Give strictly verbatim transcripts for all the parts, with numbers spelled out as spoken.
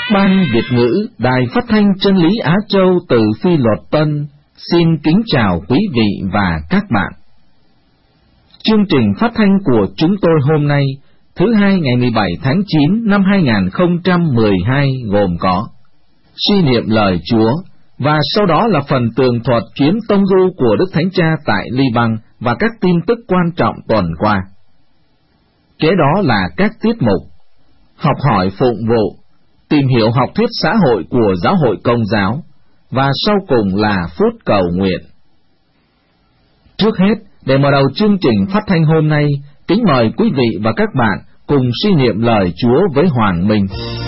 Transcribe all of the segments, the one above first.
Ban Việt ngữ Đài Phát thanh Chân lý Á Châu từ Phi Luật Tân xin kính chào quý vị và các bạn. Chương trình phát thanh của chúng tôi hôm nay, thứ hai ngày mười bảy tháng chín năm hai nghìn không trăm mười hai gồm có suy niệm lời Chúa, và sau đó là phần tường thuật chuyến tông du của Đức Thánh Cha tại Liban và các tin tức quan trọng tuần qua. Kế đó là các tiết mục học hỏi phụng vụ, tìm hiểu học thuyết xã hội của Giáo hội Công giáo, và sau cùng là phút cầu nguyện. Trước hết, để mở đầu chương trình phát thanh hôm nay, kính mời quý vị và các bạn cùng suy niệm lời Chúa với Hoàng Minh.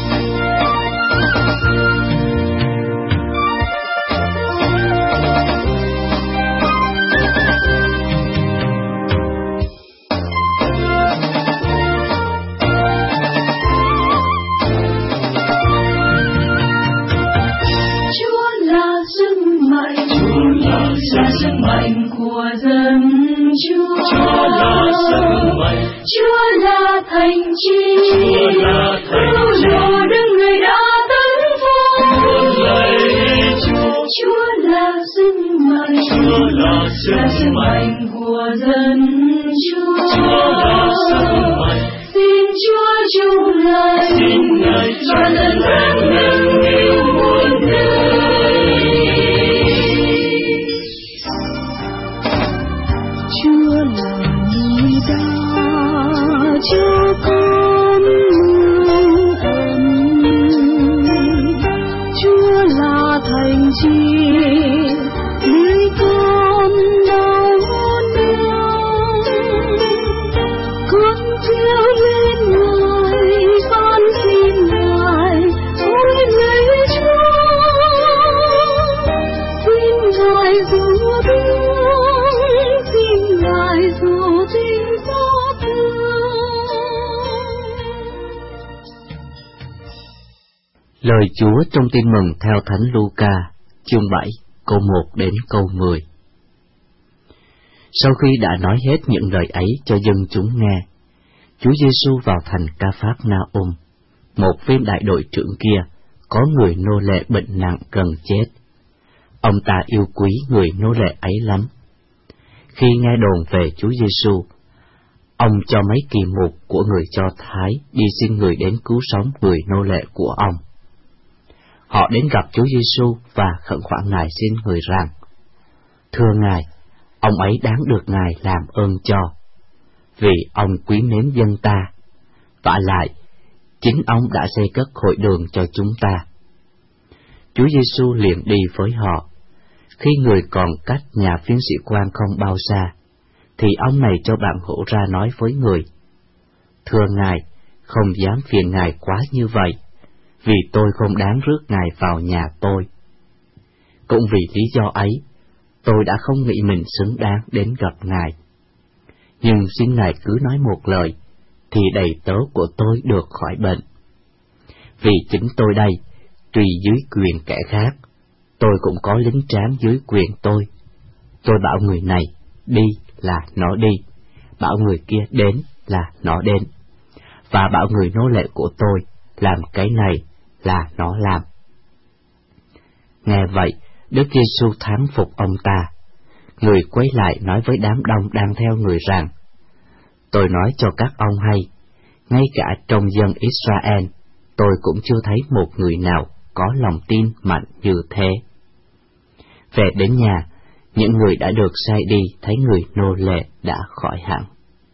Là sức mạnh của dân Chúa, Chúa là sức mạnh, Chúa là thành chi, Chúa là thành chi, Đức Người đã tấn phong, Chúa, Chúa là sức mạnh, Chúa là sức mạnh của dân Chúa, Chúa là sức mạnh, xin Chúa chung lại, xin Ngài cho dân thân nâng niu muôn đời. Chúa con mừng ơn, Chúa là thành chi, người con đau đớn, con kêu lên Ngài, van xin Ngài, ôi người Chúa, xin Ngài giúp thương, xin Ngài giúp tình xót thương. Lời Chúa trong Tin mừng theo Thánh Luca, chương bảy, câu một đến câu mười. Sau khi đã nói hết những lời ấy cho dân chúng nghe, Chúa Giêsu vào thành Ca-phác-na-um. Một viên đại đội trưởng kia có người nô lệ bệnh nặng gần chết. Ông ta yêu quý người nô lệ ấy lắm. Khi nghe đồn về Chúa Giêsu, ông cho mấy kỳ mục của người Do Thái đi xin người đến cứu sống người nô lệ của ông. Họ đến gặp Chúa Giêsu và khẩn khoản Ngài xin người rằng: Thưa Ngài, ông ấy đáng được Ngài làm ơn cho, vì ông quý mến dân ta. Vả lại, chính ông đã xây cất hội đường cho chúng ta. Chúa Giêsu liền đi với họ. Khi người còn cách nhà phiên sĩ quan không bao xa, thì ông này cho bạn hữu ra nói với người: Thưa Ngài, không dám phiền Ngài quá như vậy, vì tôi không đáng rước Ngài vào nhà tôi. Cũng vì lý do ấy, tôi đã không nghĩ mình xứng đáng đến gặp Ngài. Nhưng xin Ngài cứ nói một lời, thì đầy tớ của tôi được khỏi bệnh. Vì chính tôi đây, tuy dưới quyền kẻ khác, tôi cũng có lính tráng dưới quyền tôi. Tôi bảo người này đi là nó đi, bảo người kia đến là nó đến, và bảo người nô lệ của tôi làm cái này là nó làm. Nghe vậy, Đức Giêsu thán phục ông ta. Người quay lại nói với đám đông đang theo người rằng: Tôi nói cho các ông hay, ngay cả trong dân Israel, tôi cũng chưa thấy một người nào có lòng tin mạnh như thế. Về đến nhà, những người đã được sai đi thấy người nô lệ đã khỏi hẳn.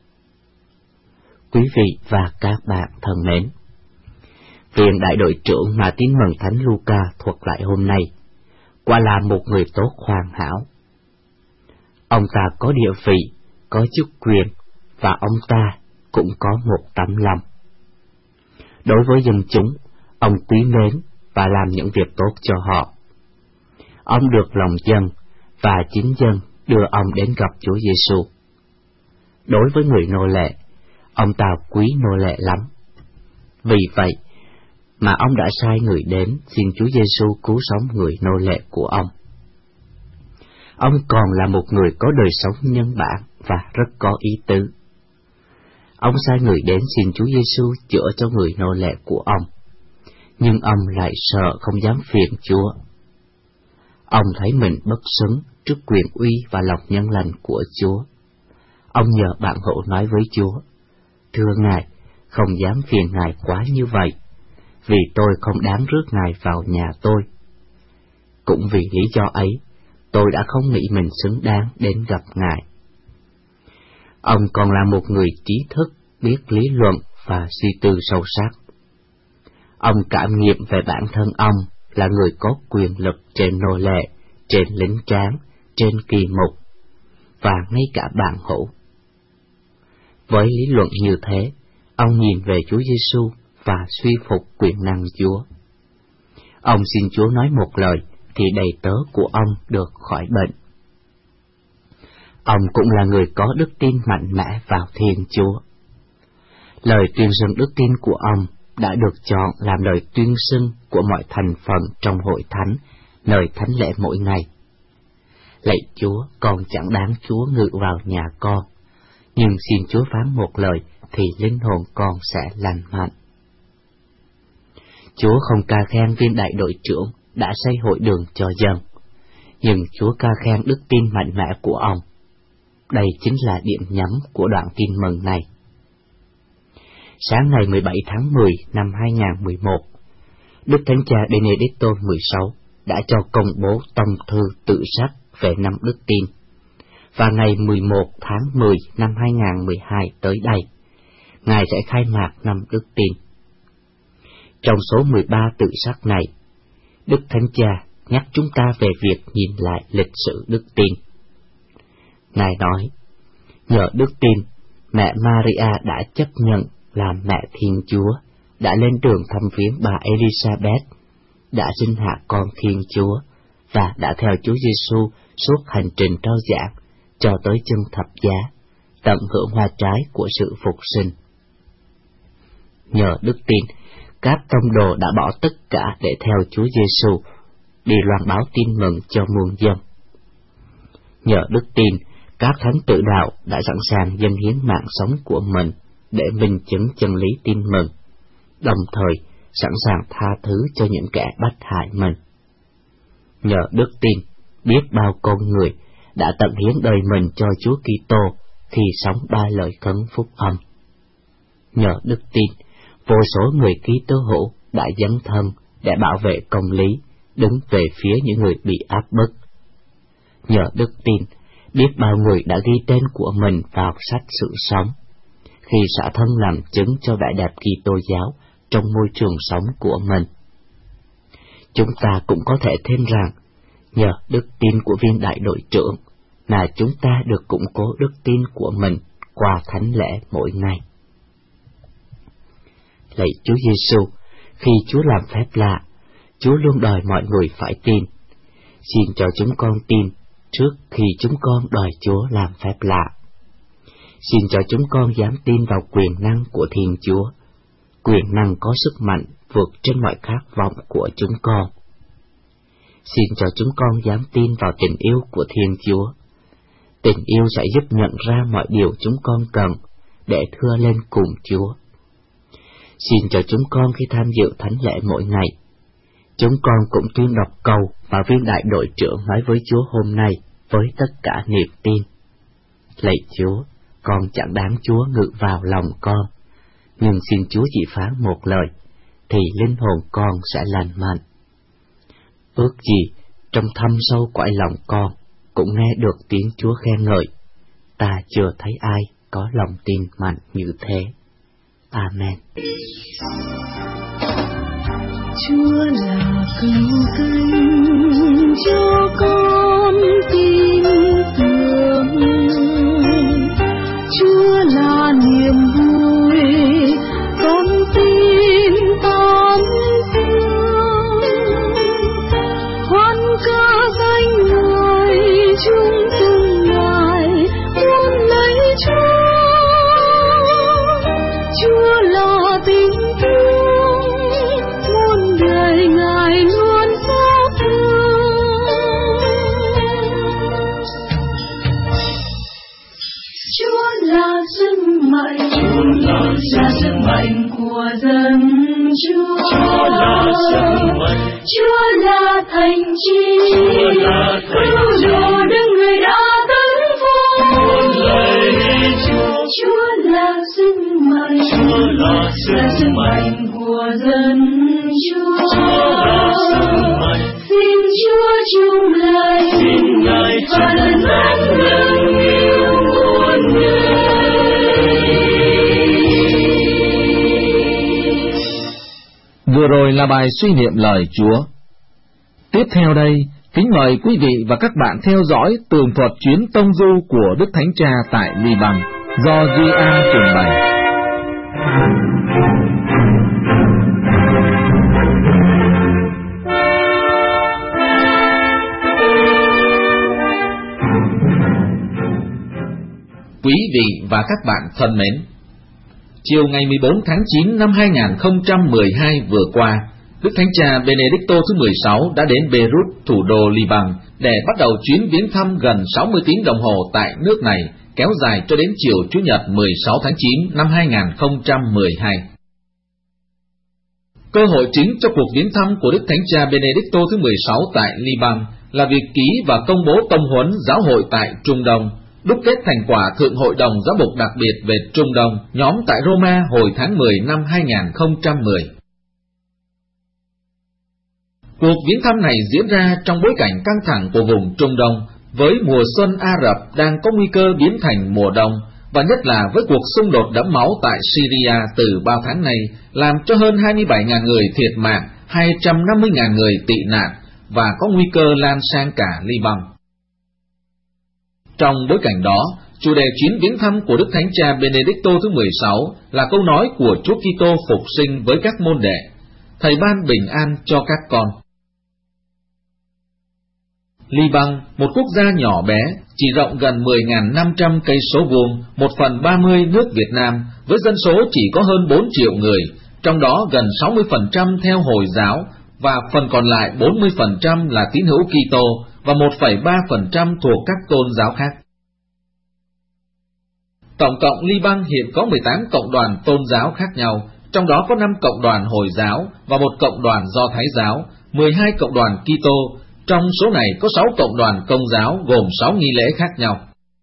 Quý vị và các bạn thân mến, viên đại đội trưởng mà Tin mừng Thánh Luca thuật lại hôm nay quả là một người tốt hoàn hảo. Ông ta có địa vị, có chức quyền, và ông ta cũng có một tấm lòng. Đối với dân chúng, ông quý mến và làm những việc tốt cho họ. Ông được lòng dân, và chính dân đưa ông đến gặp Chúa Giêsu. Đối với người nô lệ, ông ta quý nô lệ lắm. Vì vậy mà ông đã sai người đến xin Chúa Giêsu cứu sống người nô lệ của ông. Ông còn là một người có đời sống nhân bản và rất có ý tứ. Ông sai người đến xin Chúa Giêsu chữa cho người nô lệ của ông. nhưng ông lại sợ không dám phiền Chúa. Ông thấy mình bất xứng trước quyền uy và lòng nhân lành của Chúa. Ông nhờ bạn hữu nói với Chúa: Thưa Ngài, không dám phiền Ngài quá như vậy, vì tôi không đáng rước Ngài vào nhà tôi. Cũng vì lý do ấy, tôi đã không nghĩ mình xứng đáng đến gặp Ngài. Ông còn là một người trí thức, biết lý luận và suy tư sâu sắc. Ông cảm nghiệm về bản thân ông là người có quyền lực trên nô lệ, trên lính tráng, trên kỳ mục, và ngay cả bạn hữu. Với lý luận như thế, ông nhìn về Chúa Giêsu và suy phục quyền năng Chúa. Ông xin Chúa nói một lời thì đầy tớ của ông được khỏi bệnh. Ông cũng là người có đức tin mạnh mẽ vào Thiên Chúa. Lời tuyên xưng đức tin của ông đã được chọn làm lời tuyên xưng của mọi thành phần trong hội thánh, nơi thánh lễ mỗi ngày. Lạy Chúa, con chẳng đáng Chúa ngự vào nhà con, nhưng xin Chúa phán một lời thì linh hồn con sẽ lành mạnh. Chúa không ca khen viên đại đội trưởng đã xây hội đường cho dân, nhưng Chúa ca khen đức tin mạnh mẽ của ông. Đây chính là điểm nhấn của đoạn tin mừng này. Sáng ngày mười bảy tháng mười năm hai nghìn không trăm mười một, Đức Thánh Cha Benedicto mười sáu đã cho công bố tông thư tự sắc về năm đức tin, và ngày mười một tháng mười năm hai nghìn không trăm mười hai tới đây, Ngài sẽ khai mạc năm đức tin. Trong số mười ba tự sắc này, Đức Thánh Cha nhắc chúng ta về việc nhìn lại lịch sử đức tin. Ngài nói, nhờ đức tin, mẹ Maria đã chấp nhận làm mẹ Thiên Chúa, đã lên đường thăm viếng bà Elizabeth, đã sinh hạ con Thiên Chúa, và đã theo Chúa Giêsu suốt hành trình rao giảng cho tới chân thập giá, tận hưởng hoa trái của sự phục sinh. Nhờ đức tin, các tông đồ đã bỏ tất cả để theo Chúa Giêsu, đi loan báo tin mừng cho muôn dân. Nhờ đức tin, các thánh tự đạo đã sẵn sàng dâng hiến mạng sống của mình để minh chứng chân lý tin mừng, đồng thời sẵn sàng tha thứ cho những kẻ bắt hại mình. Nhờ đức tin, biết bao con người đã tận hiến đời mình cho Chúa Kitô khi sống ba lời khấn phúc âm. Nhờ đức tin, vô số người Kitô hữu đã dấn thân để bảo vệ công lý, đứng về phía những người bị áp bức. Nhờ đức tin, biết bao người đã ghi tên của mình vào sách sự sống, khi xả thân làm chứng cho vẻ đẹp Kitô giáo trong môi trường sống của mình. Chúng ta cũng có thể thêm rằng, nhờ đức tin của viên đại đội trưởng là chúng ta được củng cố đức tin của mình qua thánh lễ mỗi ngày. Lạy Chúa Giêsu, khi Chúa làm phép lạ, Chúa luôn đòi mọi người phải tin. Xin cho chúng con tin trước khi chúng con đòi Chúa làm phép lạ. Xin cho chúng con dám tin vào quyền năng của Thiên Chúa, quyền năng có sức mạnh vượt trên mọi khát vọng của chúng con. Xin cho chúng con dám tin vào tình yêu của Thiên Chúa. Tình yêu sẽ giúp nhận ra mọi điều chúng con cần để thưa lên cùng Chúa. Xin cho chúng con khi tham dự thánh lễ mỗi ngày, chúng con cũng tuyên đọc câu mà viên đại đội trưởng nói với Chúa hôm nay với tất cả niềm tin. Lạy Chúa, con chẳng đáng Chúa ngự vào lòng con, nhưng xin Chúa chỉ phán một lời, thì linh hồn con sẽ lành mạnh. Ước gì trong thâm sâu cõi lòng con cũng nghe được tiếng Chúa khen ngợi, ta chưa thấy ai có lòng tin mạnh như thế. Amen. Chúa là cứu cánh cho con tin tưởng, Chúa là niềm vui con tin tan thương, hoan ca danh Ngài chúng từng ngài muốn lấy Chúa. Chúa là tình thương, muôn đời Ngài luôn xót thương. Chúa là thành chi, cứu độ đấng người đã tấn phong. Chúa là sức mạnh, là sức mạnh của dân Chúa. Xin Chúa chung lại, và lần dẫn nâng yêu muôn người. Vừa rồi là bài suy niệm lời Chúa. Tiếp theo đây, kính mời quý vị và các bạn theo dõi tường thuật chuyến tông du của Đức Thánh Cha tại Liban do Duy An trình bày. Quý vị và các bạn thân mến, chiều ngày mười bốn tháng chín năm hai nghìn không trăm mười hai vừa qua, Đức Thánh Cha Benedicto thứ mười sáu đã đến Beirut, thủ đô Liban, để bắt đầu chuyến viếng thăm gần sáu mươi tiếng đồng hồ tại nước này, kéo dài cho đến chiều Chủ nhật mười sáu tháng chín năm hai nghìn không trăm mười hai. Cơ hội chính cho cuộc viếng thăm của Đức Thánh Cha Benedicto thứ mười sáu tại Liban là việc ký và công bố tông huấn giáo hội tại Trung Đông, đúc kết thành quả Thượng hội đồng giáo mục đặc biệt về Trung Đông, nhóm tại Roma hồi tháng mười năm hai nghìn không trăm mười. Cuộc viếng thăm này diễn ra trong bối cảnh căng thẳng của vùng Trung Đông, với mùa xuân Ả Rập đang có nguy cơ biến thành mùa đông, và nhất là với cuộc xung đột đẫm máu tại Syria từ bao tháng nay, làm cho hơn hai mươi bảy nghìn người thiệt mạng, hai trăm năm mươi nghìn người tị nạn, và có nguy cơ lan sang cả Liban. Trong bối cảnh đó, chủ đề chuyến viếng thăm của Đức Thánh Cha Benedicto thứ mười sáu là câu nói của Chúa Kitô phục sinh với các môn đệ: Thầy ban bình an cho các con. Liban, một quốc gia nhỏ bé, chỉ rộng gần mười nghìn năm trăm cây số vuông, một phần ba mươi nước Việt Nam, với dân số chỉ có hơn bốn triệu người, trong đó gần sáu mươi phần trăm theo Hồi giáo, và phần còn lại bốn mươi phần trăm là tín hữu Kitô, và một phẩy ba phần trăm thuộc các tôn giáo khác. Tổng cộng Liban hiện có mười tám cộng đoàn tôn giáo khác nhau, trong đó có năm cộng đoàn Hồi giáo và một cộng đoàn Do Thái giáo, mười hai cộng đoàn Kitô. Trong số này có sáu cộng đoàn Công giáo gồm sáu nghi lễ khác nhau.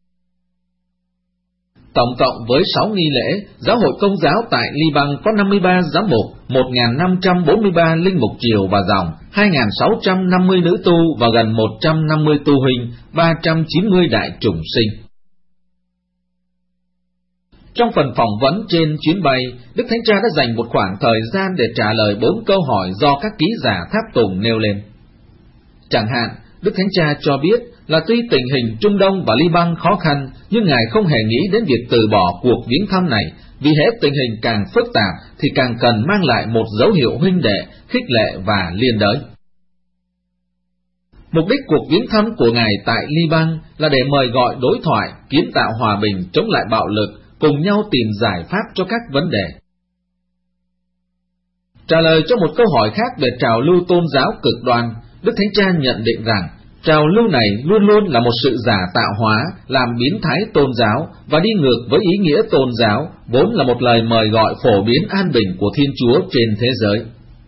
Tổng cộng với sáu nghi lễ, giáo hội Công giáo tại Liban có năm mươi ba giám mục, một nghìn năm trăm bốn mươi ba linh mục triều và dòng, hai nghìn sáu trăm năm mươi nữ tu và gần một trăm năm mươi tu huynh, ba trăm chín mươi đại chủng sinh. Trong phần phỏng vấn trên chuyến bay, Đức Thánh Cha đã dành một khoảng thời gian để trả lời bốn câu hỏi do các ký giả tháp tùng nêu lên. Chẳng hạn, Đức Thánh Cha cho biết là tuy tình hình Trung Đông và Liban khó khăn, nhưng Ngài không hề nghĩ đến việc từ bỏ cuộc viếng thăm này, vì hễ tình hình càng phức tạp thì càng cần mang lại một dấu hiệu huynh đệ, khích lệ và liên đới. Mục đích cuộc viếng thăm của Ngài tại Liban là để mời gọi đối thoại, kiến tạo hòa bình chống lại bạo lực, cùng nhau tìm giải pháp cho các vấn đề. Trả lời cho một câu hỏi khác về trào lưu tôn giáo cực đoan, Đức Thánh Cha nhận định rằng trào lưu này luôn luôn là một sự giả tạo hóa, làm biến thái tôn giáo và đi ngược với ý nghĩa tôn giáo, vốn là một lời mời gọi phổ biến an bình của Thiên Chúa trên thế giới.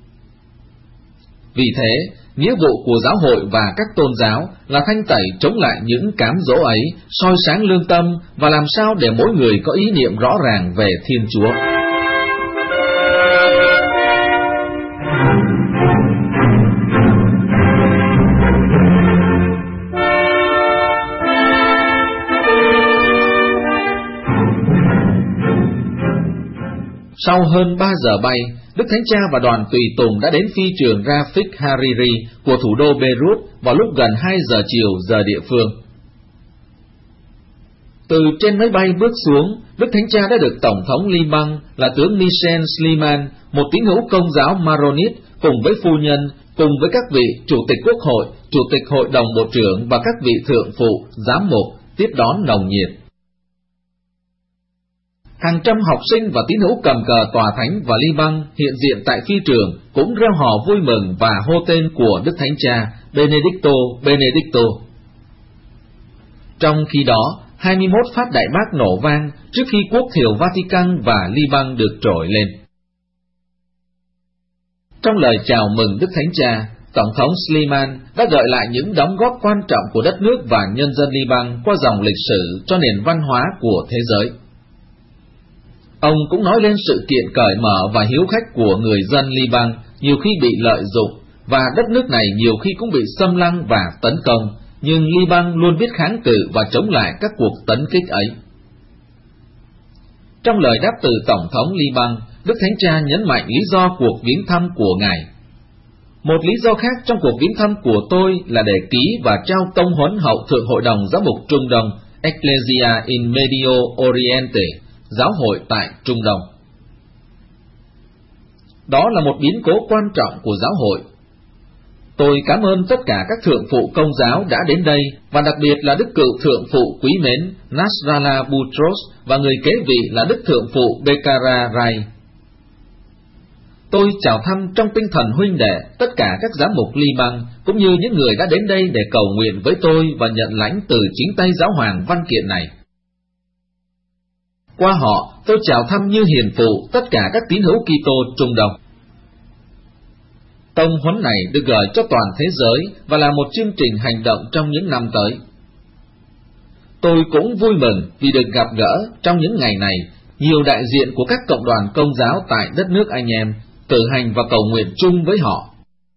Vì thế, nghĩa vụ của giáo hội và các tôn giáo là thanh tẩy chống lại những cám dỗ ấy, soi sáng lương tâm và làm sao để mỗi người có ý niệm rõ ràng về Thiên Chúa. Sau hơn ba giờ bay, Đức Thánh Cha và đoàn tùy tùng đã đến phi trường Rafik Hariri của thủ đô Beirut vào lúc gần hai giờ chiều giờ địa phương. Từ trên máy bay bước xuống, Đức Thánh Cha đã được Tổng thống Liban là tướng Michel Slimani, một tín hữu Công giáo Maronit, cùng với phu nhân, cùng với các vị Chủ tịch Quốc hội, Chủ tịch Hội đồng Bộ trưởng và các vị thượng phụ, giám mục tiếp đón nồng nhiệt. Hàng trăm học sinh và tín hữu cầm cờ tòa thánh và Liban hiện diện tại phi trường cũng reo hò vui mừng và hô tên của Đức Thánh Cha Benedicto Benedicto. Trong khi đó, hai mươi mốt phát đại bác nổ vang trước khi quốc thiều Vatican và Liban được trỗi lên. Trong lời chào mừng Đức Thánh Cha, Tổng thống Slimani đã gợi lại những đóng góp quan trọng của đất nước và nhân dân Liban qua dòng lịch sử cho nền văn hóa của thế giới. Ông cũng nói lên sự kiện cởi mở và hiếu khách của người dân Liban nhiều khi bị lợi dụng, và đất nước này nhiều khi cũng bị xâm lăng và tấn công, nhưng Liban luôn biết kháng cự và chống lại các cuộc tấn kích ấy. Trong lời đáp từ Tổng thống Liban, Đức Thánh Cha nhấn mạnh lý do cuộc viếng thăm của Ngài. Một lý do khác trong cuộc viếng thăm của tôi là để ký và trao tông huấn hậu Thượng Hội đồng Giám mục Trung Đông, Ecclesia in Medio Oriente, giáo hội tại Trung Đông. Đó là một biến cố quan trọng của giáo hội. Tôi cảm ơn tất cả các thượng phụ công giáo đã đến đây, và đặc biệt là Đức Cựu Thượng phụ quý mến Nasrallah Boutros và người kế vị là Đức Thượng phụ Bekkara Rai. Tôi chào thăm trong tinh thần huynh đệ tất cả các giám mục Liban, cũng như những người đã đến đây để cầu nguyện với tôi và nhận lãnh từ chính tay giáo hoàng văn kiện này. Qua họ, tôi chào thăm như hiền phụ tất cả các tín hữu Kitô Trung Đông. Tông huấn này được gửi cho toàn thế giới và là một chương trình hành động trong những năm tới. Tôi cũng vui mừng vì được gặp gỡ trong những ngày này nhiều đại diện của các cộng đoàn công giáo tại đất nước anh em, cử hành và cầu nguyện chung với họ.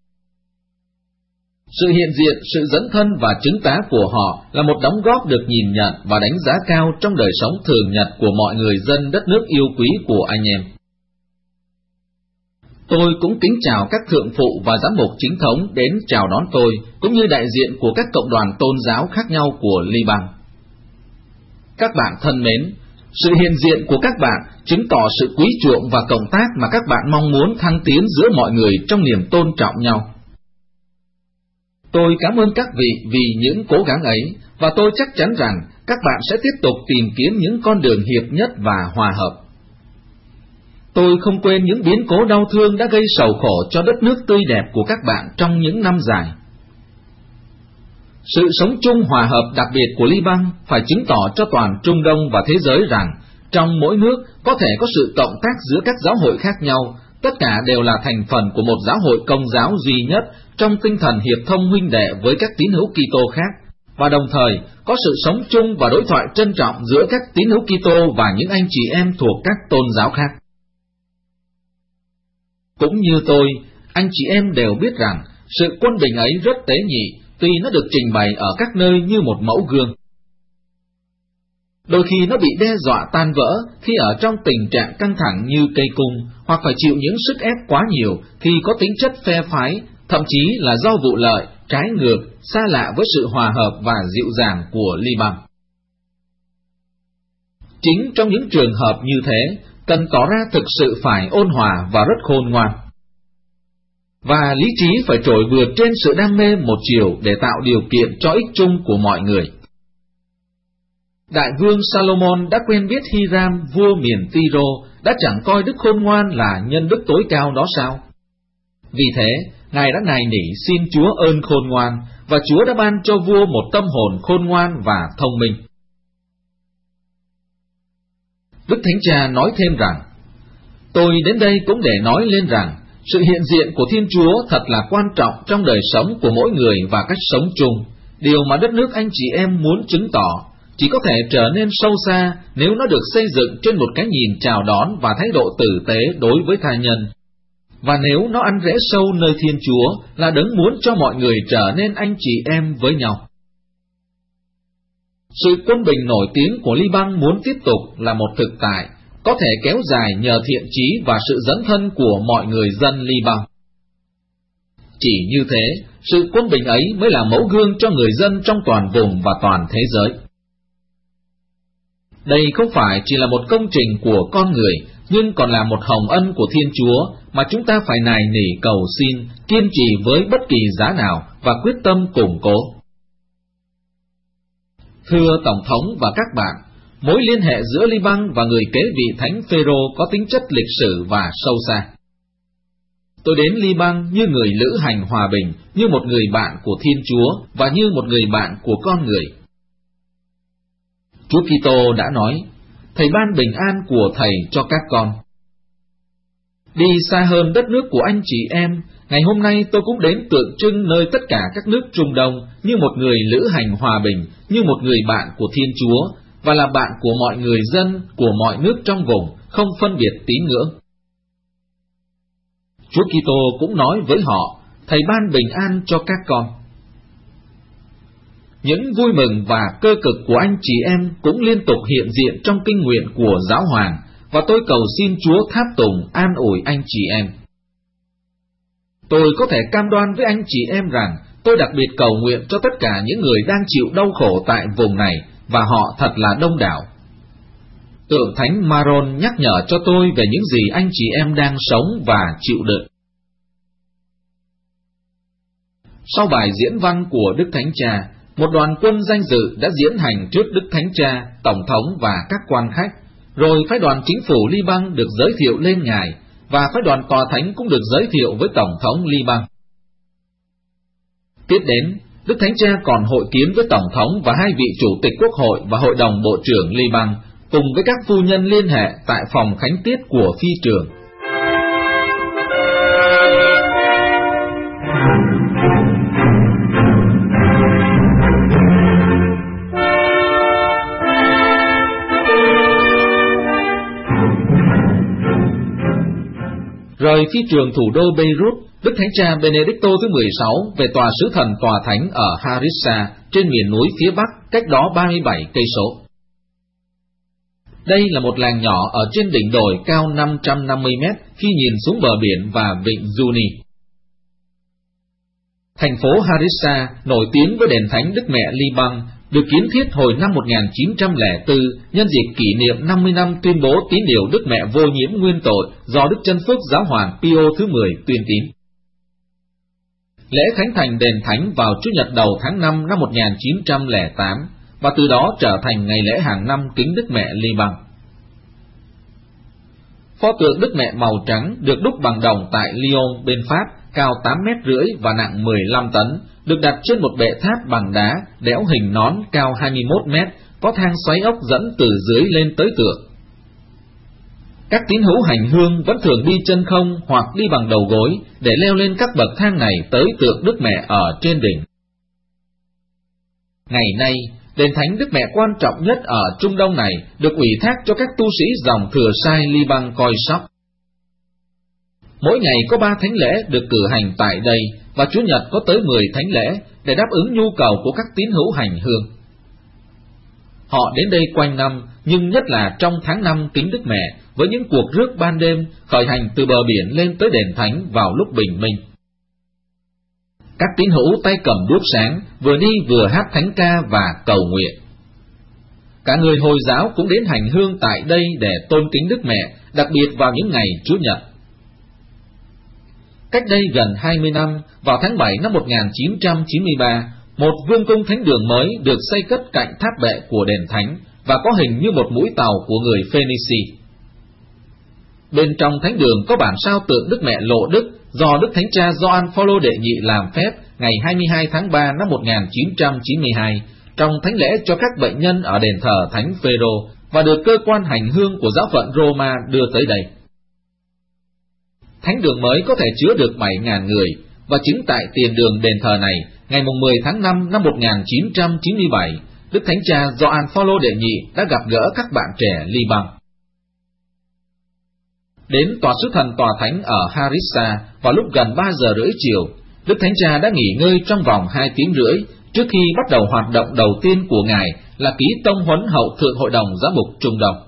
Sự hiện diện, sự dẫn thân và chứng tá của họ là một đóng góp được nhìn nhận và đánh giá cao trong đời sống thường nhật của mọi người dân đất nước yêu quý của anh em. Tôi cũng kính chào các thượng phụ và giám mục chính thống đến chào đón tôi, cũng như đại diện của các cộng đoàn tôn giáo khác nhau của Liban. Các bạn thân mến, sự hiện diện của các bạn chứng tỏ sự quý chuộng và cộng tác mà các bạn mong muốn thăng tiến giữa mọi người trong niềm tôn trọng nhau. Tôi cảm ơn các vị vì những cố gắng ấy, và tôi chắc chắn rằng các bạn sẽ tiếp tục tìm kiếm những con đường hiệp nhất và hòa hợp. Tôi không quên những biến cố đau thương đã gây sầu khổ cho đất nước tươi đẹp của các bạn trong những năm dài. Sự sống chung hòa hợp đặc biệt của Liban phải chứng tỏ cho toàn Trung Đông và thế giới rằng trong mỗi nước có thể có sự cộng tác giữa các giáo hội khác nhau, tất cả đều là thành phần của một giáo hội công giáo duy nhất trong tinh thần hiệp thông huynh đệ với các tín hữu Kitô khác, và đồng thời có sự sống chung và đối thoại trân trọng giữa các tín hữu Kitô và những anh chị em thuộc các tôn giáo khác. Cũng như tôi, anh chị em đều biết rằng sự quân bình ấy rất tế nhị, tuy nó được trình bày ở các nơi như một mẫu gương. Đôi khi nó bị đe dọa tan vỡ khi ở trong tình trạng căng thẳng như cây cung, hoặc phải chịu những sức ép quá nhiều thì có tính chất phe phái, thậm chí là do vụ lợi, trái ngược, xa lạ với sự hòa hợp và dịu dàng của Liban. Chính trong những trường hợp như thế, cần tỏ ra thực sự phải ôn hòa và rất khôn ngoan. Và lý trí phải trội vượt trên sự đam mê một chiều để tạo điều kiện cho ích chung của mọi người. Đại vương Salomon đã quen biết Hiram, vua miền Tyro, đã chẳng coi đức khôn ngoan là nhân đức tối cao đó sao? Vì thế, Ngài đã nài nỉ xin Chúa ơn khôn ngoan, và Chúa đã ban cho vua một tâm hồn khôn ngoan và thông minh. Đức Thánh Cha nói thêm rằng, tôi đến đây cũng để nói lên rằng, sự hiện diện của Thiên Chúa thật là quan trọng trong đời sống của mỗi người và cách sống chung, điều mà đất nước anh chị em muốn chứng tỏ, chỉ có thể trở nên sâu xa nếu nó được xây dựng trên một cái nhìn chào đón và thái độ tử tế đối với tha nhân, và nếu nó ăn rễ sâu nơi Thiên Chúa là đấng muốn cho mọi người trở nên anh chị em với nhau. Sự quân bình nổi tiếng của Liban muốn tiếp tục là một thực tại, có thể kéo dài nhờ thiện chí và sự dấn thân của mọi người dân Liban. Chỉ như thế, sự quân bình ấy mới là mẫu gương cho người dân trong toàn vùng và toàn thế giới. Đây không phải chỉ là một công trình của con người, nhưng còn là một hồng ân của Thiên Chúa mà chúng ta phải nài nỉ cầu xin, kiên trì với bất kỳ giá nào và quyết tâm củng cố. Thưa Tổng thống và các bạn, mối liên hệ giữa Liban và người kế vị Thánh Phêrô có tính chất lịch sử và sâu xa. Tôi đến Liban như người lữ hành hòa bình, như một người bạn của Thiên Chúa và như một người bạn của con người. Chúa Kitô đã nói, Thầy ban bình an của Thầy cho các con. Đi xa hơn đất nước của anh chị em, ngày hôm nay tôi cũng đến tượng trưng nơi tất cả các nước Trung Đông như một người lữ hành hòa bình, như một người bạn của Thiên Chúa, và là bạn của mọi người dân, của mọi nước trong vùng, không phân biệt tín ngưỡng. Chúa Kitô cũng nói với họ, Thầy ban bình an cho các con. Những vui mừng và cơ cực của anh chị em cũng liên tục hiện diện trong kinh nguyện của Giáo hoàng, và tôi cầu xin Chúa tháp tùng an ủi anh chị em. Tôi có thể cam đoan với anh chị em rằng tôi đặc biệt cầu nguyện cho tất cả những người đang chịu đau khổ tại vùng này, và họ thật là đông đảo. Tượng Thánh Maron nhắc nhở cho tôi về những gì anh chị em đang sống và chịu đựng. Sau bài diễn văn của Đức Thánh Cha, một đoàn quân danh dự đã diễn hành trước Đức Thánh Cha, Tổng thống và các quan khách, rồi phái đoàn chính phủ Liban được giới thiệu lên Ngài, và phái đoàn tòa thánh cũng được giới thiệu với Tổng thống Liban. Tiếp đến, Đức Thánh Cha còn hội kiến với Tổng thống và hai vị Chủ tịch Quốc hội và Hội đồng Bộ trưởng Liban, cùng với các phu nhân liên hệ tại phòng khánh tiết của phi trường. Rời phi trường thủ đô Beirut, Đức Thánh Cha Benedicto thứ mười sáu về tòa sứ thần tòa thánh ở Harissa trên miền núi phía bắc, cách đó ba mươi bảy cây số. Đây là một làng nhỏ ở trên đỉnh đồi cao năm trăm năm mươi mét khi nhìn xuống bờ biển và vịnh Juni. Thành phố Harissa nổi tiếng với đền thánh Đức Mẹ Liban, được kiến thiết hồi năm một nghìn chín trăm lẻ bốn nhân dịp kỷ niệm năm mươi năm tuyên bố tín điều Đức Mẹ vô nhiễm nguyên tội do Đức Chân Phước Giáo hoàng Pio thứ mười tuyên tín. Lễ khánh thành đền thánh vào Chủ nhật đầu tháng năm năm một nghìn chín trăm lẻ tám, và từ đó trở thành ngày lễ hàng năm kính Đức Mẹ Liban. Pho tượng Đức Mẹ màu trắng được đúc bằng đồng tại Lyon bên Pháp, cao tám mét rưỡi và nặng mười lăm tấn, được đặt trên một bệ tháp bằng đá đẽo hình nón cao hai mươi mốt mét, có thang xoáy ốc dẫn từ dưới lên tới tượng. Các tín hữu hành hương vẫn thường đi chân không hoặc đi bằng đầu gối để leo lên các bậc thang này tới tượng Đức Mẹ ở trên đỉnh. Ngày nay, đền thánh Đức Mẹ quan trọng nhất ở Trung Đông này được ủy thác cho các tu sĩ dòng thừa sai Liban coi sóc. Mỗi ngày có ba thánh lễ được cử hành tại đây, và Chủ nhật có tới mười thánh lễ để đáp ứng nhu cầu của các tín hữu hành hương. Họ đến đây quanh năm, nhưng nhất là trong tháng năm kính Đức Mẹ, với những cuộc rước ban đêm khởi hành từ bờ biển lên tới đền thánh vào lúc bình minh. Các tín hữu tay cầm đuốc sáng, vừa đi vừa hát thánh ca và cầu nguyện. Cả người Hồi giáo cũng đến hành hương tại đây để tôn kính Đức Mẹ, đặc biệt vào những ngày Chủ nhật. Cách đây gần hai mươi năm, vào tháng bảy năm một nghìn chín trăm chín mươi ba, một vương cung thánh đường mới được xây cất cạnh tháp bệ của đền thánh và có hình như một mũi tàu của người Phoenici. Bên trong thánh đường có bản sao tượng Đức Mẹ Lộ Đức do Đức Thánh Cha Gioan Phaolô đệ nhị làm phép ngày hai mươi hai tháng ba năm một nghìn chín trăm chín mươi hai trong thánh lễ cho các bệnh nhân ở đền thờ Thánh Phêrô, và được cơ quan hành hương của giáo phận Roma đưa tới đây. Thánh đường mới có thể chứa được bảy nghìn người, và chính tại tiền đường đền thờ này, ngày mười tháng năm năm một nghìn chín trăm chín mươi bảy, Đức Thánh Cha Gioan Phaolô đệ nhị đã gặp gỡ các bạn trẻ Liban. Đến tòa sứ thần tòa thánh ở Harissa vào lúc gần ba giờ rưỡi chiều, Đức Thánh Cha đã nghỉ ngơi trong vòng hai tiếng rưỡi trước khi bắt đầu hoạt động đầu tiên của Ngài là ký tông huấn hậu thượng hội đồng giám mục Trung Đông.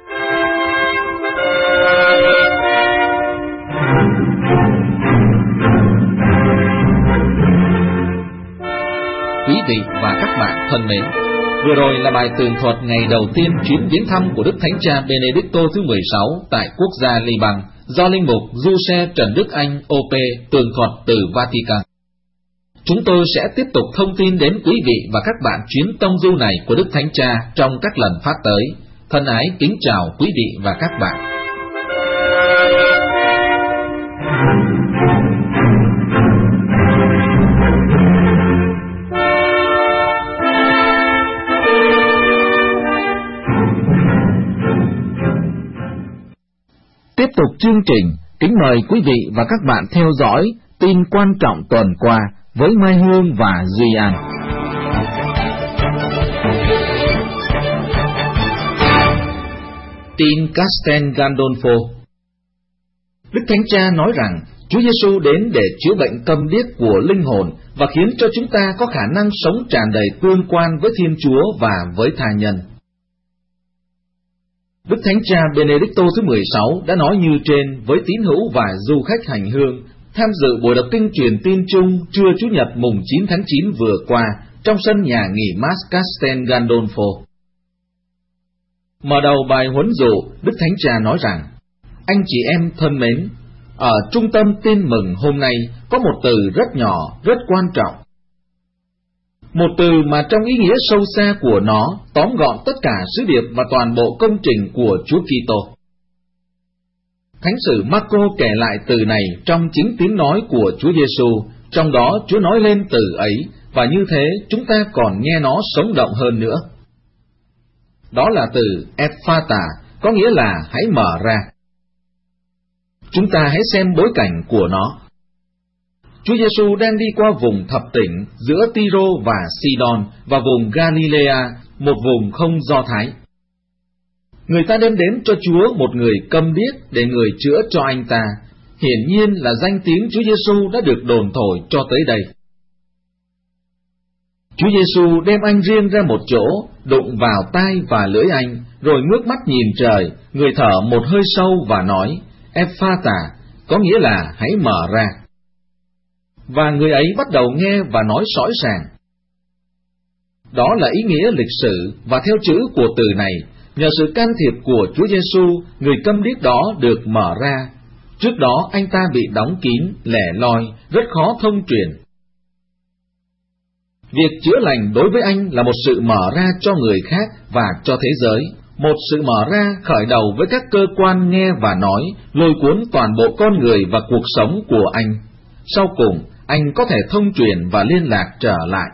Quý vị và các bạn thân mến, vừa rồi là bài tường thuật ngày đầu tiên chuyến viếng thăm của Đức Thánh Cha Benedicto thứ mười sáu tại quốc gia Liban do linh mục Giuse Trần Đức Anh ô pê tường thuật từ Vatican. Chúng tôi sẽ tiếp tục thông tin đến quý vị và các bạn chuyến tông du này của Đức Thánh Cha trong các lần phát tới. Thân ái kính chào quý vị và các bạn. Tiếp tục chương trình, Kính mời quý vị và các bạn theo dõi tin quan trọng tuần qua với Mai Hương và Duy An. Tin Castel Gandolfo. Đức Thánh Cha nói rằng Chúa Giêsu đến để chữa bệnh câm điếc của linh hồn và khiến cho chúng ta có khả năng sống tràn đầy tương quan với Thiên Chúa và với tha nhân. Đức Thánh Cha Benedicto thứ mười sáu đã nói như trên với tín hữu và du khách hành hương tham dự buổi đọc kinh truyền tin chung trưa Chủ nhật mùng chín tháng chín vừa qua trong sân nhà nghỉ mát Castel Gandolfo. Mở đầu bài huấn dụ, Đức Thánh Cha nói rằng: anh chị em thân mến, ở trung tâm tin mừng hôm nay có một từ rất nhỏ, rất quan trọng. Một từ mà trong ý nghĩa sâu xa của nó tóm gọn tất cả sứ điệp và toàn bộ công trình của Chúa Kitô. Thánh sử Marco kể lại từ này trong chính tiếng nói của Chúa Giêsu, trong đó Chúa nói lên từ ấy, và như thế chúng ta còn nghe nó sống động hơn nữa. Đó là từ Ephata, có nghĩa là hãy mở ra. Chúng ta hãy xem bối cảnh của nó. Chúa Giêsu đang đi qua vùng thập tỉnh giữa Tyro và Sidon và vùng Galilea, một vùng không Do Thái. Người ta đem đến cho Chúa một người câm điếc để người chữa cho anh ta. Hiển nhiên là danh tiếng Chúa Giêsu đã được đồn thổi cho tới đây. Chúa Giêsu đem anh riêng ra một chỗ, đụng vào tai và lưỡi anh, rồi ngước mắt nhìn trời, người thở một hơi sâu và nói: Ephata, có nghĩa là hãy mở ra. Và người ấy bắt đầu nghe và nói sõi sàng. Đó là ý nghĩa lịch sử, và theo chữ của từ này, nhờ sự can thiệp của Chúa Giêsu, người câm điếc đó được mở ra. Trước đó anh ta bị đóng kín, lẻ loi, rất khó thông truyền. Việc chữa lành đối với anh là một sự mở ra cho người khác và cho thế giới, một sự mở ra khởi đầu với các cơ quan nghe và nói, lôi cuốn toàn bộ con người và cuộc sống của anh. Sau cùng, anh có thể thông truyền và liên lạc trở lại.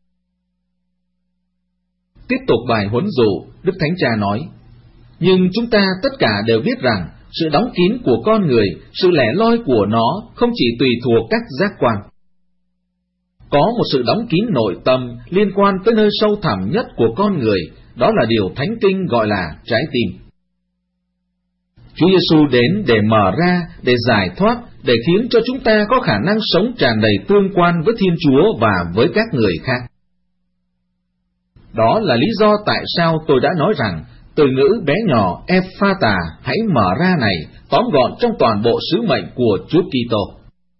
Tiếp tục bài huấn dụ, Đức Thánh Cha nói: nhưng chúng ta tất cả đều biết rằng sự đóng kín của con người, sự lẻ loi của nó không chỉ tùy thuộc các giác quan. Có một sự đóng kín nội tâm liên quan tới nơi sâu thẳm nhất của con người, đó là điều Thánh Kinh gọi là trái tim. Chúa Giêsu đến để mở ra, để giải thoát, để khiến cho chúng ta có khả năng sống tràn đầy tương quan với Thiên Chúa và với các người khác. Đó là lý do tại sao tôi đã nói rằng từ ngữ bé nhỏ Ephata, hãy mở ra này, tóm gọn trong toàn bộ sứ mệnh của Chúa Kitô.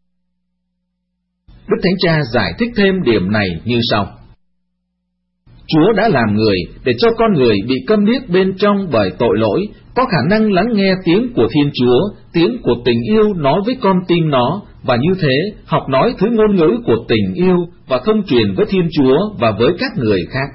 Đức Thánh Cha giải thích thêm điểm này như sau: Chúa đã làm người để cho con người bị câm điếc bên trong bởi tội lỗi, có khả năng lắng nghe tiếng của Thiên Chúa, tiếng của tình yêu nói với con tim nó, và như thế học nói thứ ngôn ngữ của tình yêu và thông truyền với Thiên Chúa và với các người khác.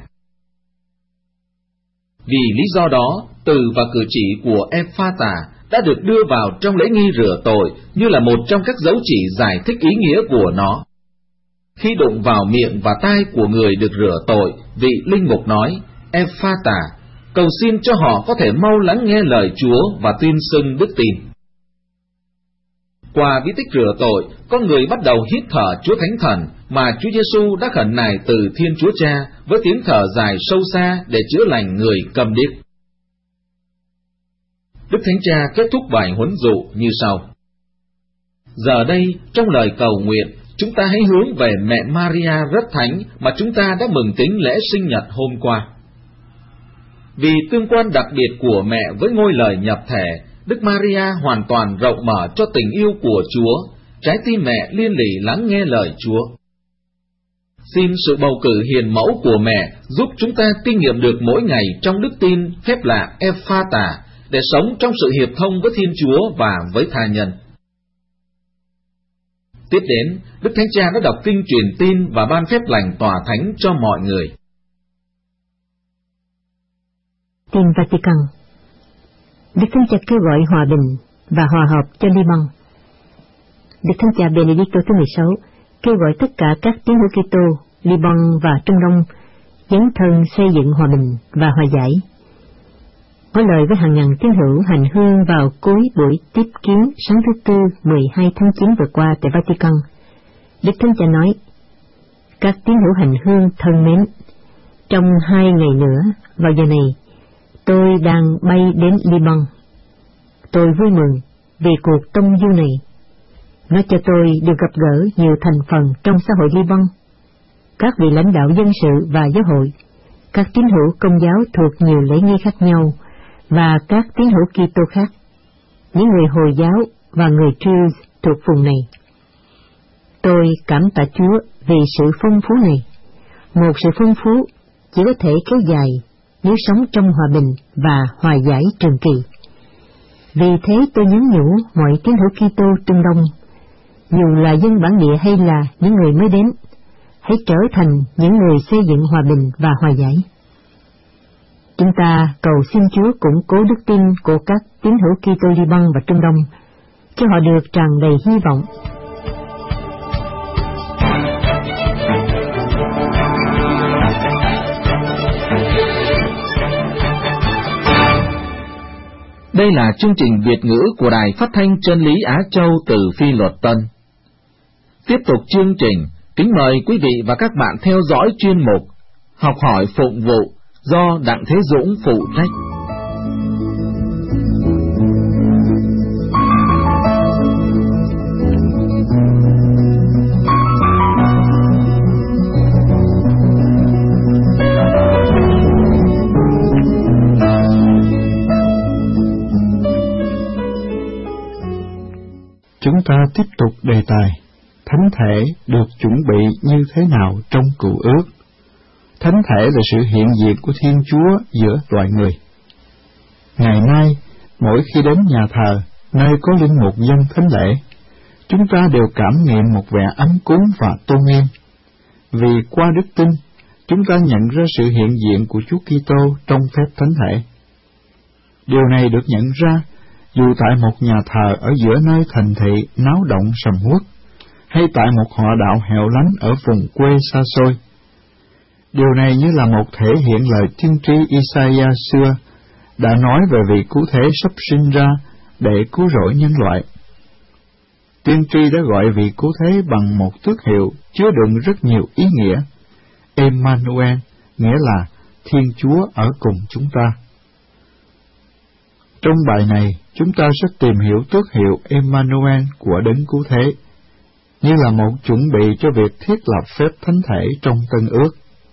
Vì lý do đó, từ và cử chỉ của Ephata đã được đưa vào trong lễ nghi rửa tội như là một trong các dấu chỉ giải thích ý nghĩa của nó. Khi đụng vào miệng và tai của người được rửa tội, vị linh mục nói: Ephata, cầu xin cho họ có thể mau lắng nghe lời Chúa và tuyên xưng đức tin. Qua bí tích rửa tội, con người bắt đầu hít thở Chúa Thánh Thần mà Chúa Giêsu đã khẩn nài từ Thiên Chúa Cha với tiếng thở dài sâu xa để chữa lành người câm điếc. Đức Thánh Cha kết thúc bài huấn dụ như sau: giờ đây, trong lời cầu nguyện, chúng ta hãy hướng về mẹ Maria rất thánh mà chúng ta đã mừng kính lễ sinh nhật hôm qua. Vì tương quan đặc biệt của mẹ với ngôi lời nhập thể, Đức Maria hoàn toàn rộng mở cho tình yêu của Chúa, trái tim mẹ liên lỉ lắng nghe lời Chúa. Xin sự bầu cử hiền mẫu của mẹ giúp chúng ta kinh nghiệm được mỗi ngày trong đức tin phép lạ Ephata để sống trong sự hiệp thông với Thiên Chúa và với tha nhân. Tiếp đến, Đức Thánh Cha đã đọc kinh truyền tin và ban phép lành tòa thánh cho mọi người. Tin Vatican. Đức Thánh Cha kêu gọi hòa bình và hòa hợp cho Liban. Đức Thánh Cha Benedicto thứ mười sáu kêu gọi tất cả các tín hữu Kitô, Liban và Trung Đông dấn thân xây dựng hòa bình và hòa giải. có lời với hàng ngàn tín hữu hành hương vào cuối buổi tiếp kiến sáng thứ Tư mười hai tháng chín vừa qua tại Vatican. Đức Thánh Cha nói: các tín hữu hành hương thân mến, trong hai ngày nữa vào giờ này tôi đang bay đến Liban. Tôi vui mừng vì cuộc tông du này. Nó cho tôi được gặp gỡ nhiều thành phần trong xã hội Liban, các vị lãnh đạo dân sự và giáo hội, các tín hữu Công giáo thuộc nhiều lễ nghi khác nhau và các tín hữu Kitô khác, những người Hồi giáo và người Druze thuộc vùng này. Tôi cảm tạ Chúa vì sự phong phú này, một sự phong phú chỉ có thể kéo dài nếu sống trong hòa bình và hòa giải trường kỳ. Vì thế tôi nhắn nhủ mọi tín hữu Kitô Trung Đông, dù là dân bản địa hay là những người mới đến, hãy trở thành những người xây dựng hòa bình và hòa giải. Chúng ta cầu xin Chúa củng cố đức tin của các tín hữu Kitô Liban và Trung Đông, cho họ được tràn đầy hy vọng. Đây là chương trình Việt ngữ của Đài Phát thanh Chân lý Á Châu từ Phi Luật Tân. Tiếp tục chương trình, kính mời quý vị và các bạn theo dõi chuyên mục Học hỏi phụng vụ do Đặng Thế Dũng phụ trách. Chúng ta tiếp tục đề tài Thánh thể được chuẩn bị như thế nào trong Cựu Ước. Thánh thể là sự hiện diện của Thiên Chúa giữa loài người. Ngày nay, mỗi khi đến nhà thờ, nơi có linh mục dân thánh lễ, chúng ta đều cảm nghiệm một vẻ ấm cúng và tôn nghiêm. Vì qua đức tin, chúng ta nhận ra sự hiện diện của Chúa Kitô trong phép thánh thể. Điều này được nhận ra dù tại một nhà thờ ở giữa nơi thành thị náo động sầm uất, hay tại một họ đạo hẻo lánh ở vùng quê xa xôi. Điều này như là một thể hiện lời tiên tri Isaiah xưa đã nói về vị cứu thế sắp sinh ra để cứu rỗi nhân loại. Tiên tri đã gọi vị cứu thế bằng một tước hiệu chứa đựng rất nhiều ý nghĩa. Emmanuel nghĩa là Thiên Chúa ở cùng chúng ta. Trong bài này, chúng ta sẽ tìm hiểu tước hiệu Emmanuel của Đấng Cứu Thế, như là một chuẩn bị cho việc thiết lập phép thánh thể trong Tân Ước.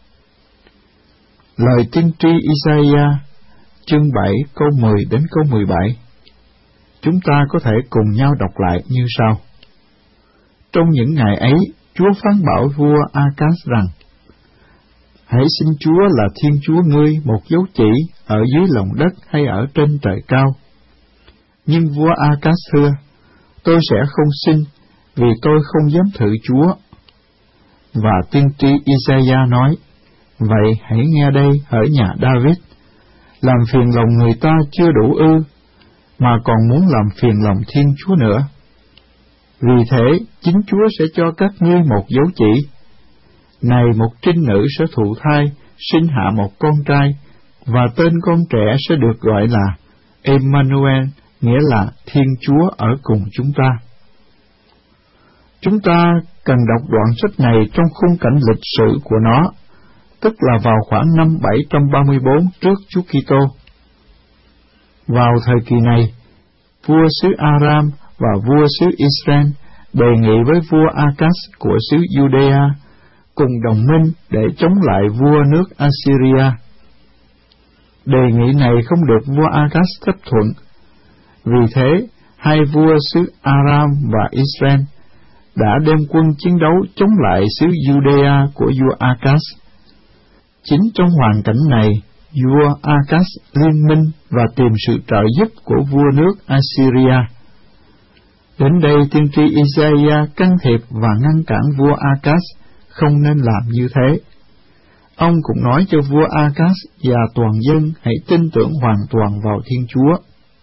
Lời tiên tri Isaiah, chương bảy câu mười đến câu mười bảy, chúng ta có thể cùng nhau đọc lại như sau. Trong những ngày ấy, Chúa phán bảo vua Acaz rằng: hãy xin Chúa là Thiên Chúa ngươi một dấu chỉ ở dưới lòng đất hay ở trên trời cao. Nhưng vua Acaz thưa: tôi sẽ không xin, vì tôi không dám thử Chúa. Và tiên tri Isaiah nói: vậy hãy nghe đây ở nhà David, làm phiền lòng người ta chưa đủ ư, mà còn muốn làm phiền lòng Thiên Chúa nữa. Vì thế, chính Chúa sẽ cho các ngươi một dấu chỉ. Này, một trinh nữ sẽ thụ thai, sinh hạ một con trai, và tên con trẻ sẽ được gọi là Emmanuel, nghĩa là Thiên Chúa ở cùng chúng ta. Chúng ta cần đọc đoạn sách này trong khung cảnh lịch sử của nó, tức là vào khoảng năm bảy trăm ba mươi bốn trước Chúa Kitô. Vào thời kỳ này, vua xứ Aram và vua xứ Israel đề nghị với vua Acaz của xứ Judea cùng đồng minh để chống lại vua nước Assyria. Đề nghị này không được vua Acaz chấp thuận. Vì thế, hai vua xứ Aram và Israel đã đem quân chiến đấu chống lại xứ Judea của vua Acaz. Chính trong hoàn cảnh này, vua Acaz liên minh và tìm sự trợ giúp của vua nước Assyria. Đến đây, tiên tri Isaiah can thiệp và ngăn cản vua Acaz không nên làm như thế. Ông cũng nói cho vua Acaz và toàn dân hãy tin tưởng hoàn toàn vào Thiên Chúa.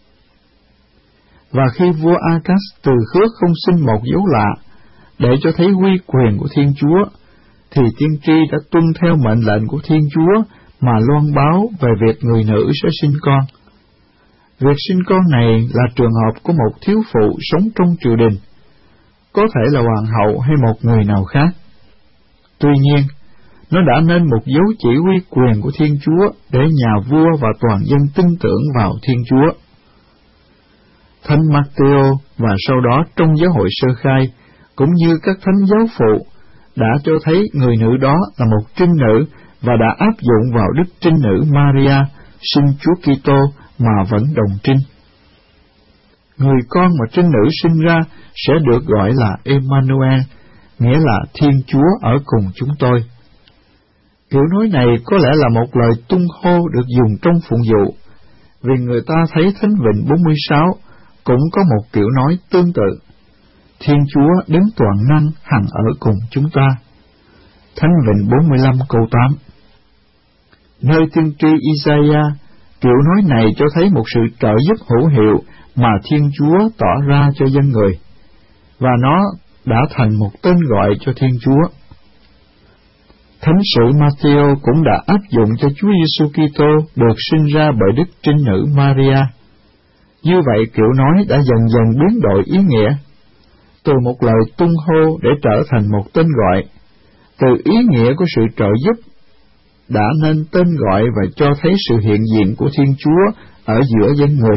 Và khi vua Acaz từ khước không xin một dấu lạ để cho thấy uy quyền của Thiên Chúa, thì tiên tri đã tuân theo mệnh lệnh của Thiên Chúa mà loan báo về việc người nữ sẽ sinh con, Việc sinh con này là trường hợp của một thiếu phụ sống trong triều đình, có thể là hoàng hậu hay một người nào khác. Tuy nhiên, nó đã nên một dấu chỉ uy quyền của Thiên Chúa để nhà vua và toàn dân tin tưởng vào Thiên Chúa. Thánh Matthew và sau đó trong giáo hội sơ khai, cũng như các thánh giáo phụ, đã cho thấy người nữ đó là một trinh nữ và đã áp dụng vào đức trinh nữ Maria, sinh Chúa Kitô mà vẫn đồng trinh. Người con mà trinh nữ sinh ra sẽ được gọi là Emmanuel, nghĩa là Thiên Chúa ở cùng chúng tôi. Kiểu nói này có lẽ là một lời tung hô được dùng trong phụng vụ, vì người ta thấy Thánh Vịnh bốn mươi sáu cũng có một kiểu nói tương tự. Thiên Chúa đấng toàn năng hằng ở cùng chúng ta. Thánh Vịnh bốn mươi lăm câu tám. Nơi tiên tri Isaiah, kiểu nói này cho thấy một sự trợ giúp hữu hiệu mà Thiên Chúa tỏ ra cho dân người, và nó đã thành một tên gọi cho Thiên Chúa. Thánh sử Matthew cũng đã áp dụng cho Chúa Giêsu Kitô được sinh ra bởi đức trinh nữ Maria. Như vậy kiểu nói đã dần dần biến đổi ý nghĩa, từ một lời tung hô để trở thành một tên gọi, từ ý nghĩa của sự trợ giúp đã nên tên gọi và cho thấy sự hiện diện của Thiên Chúa ở giữa dân người.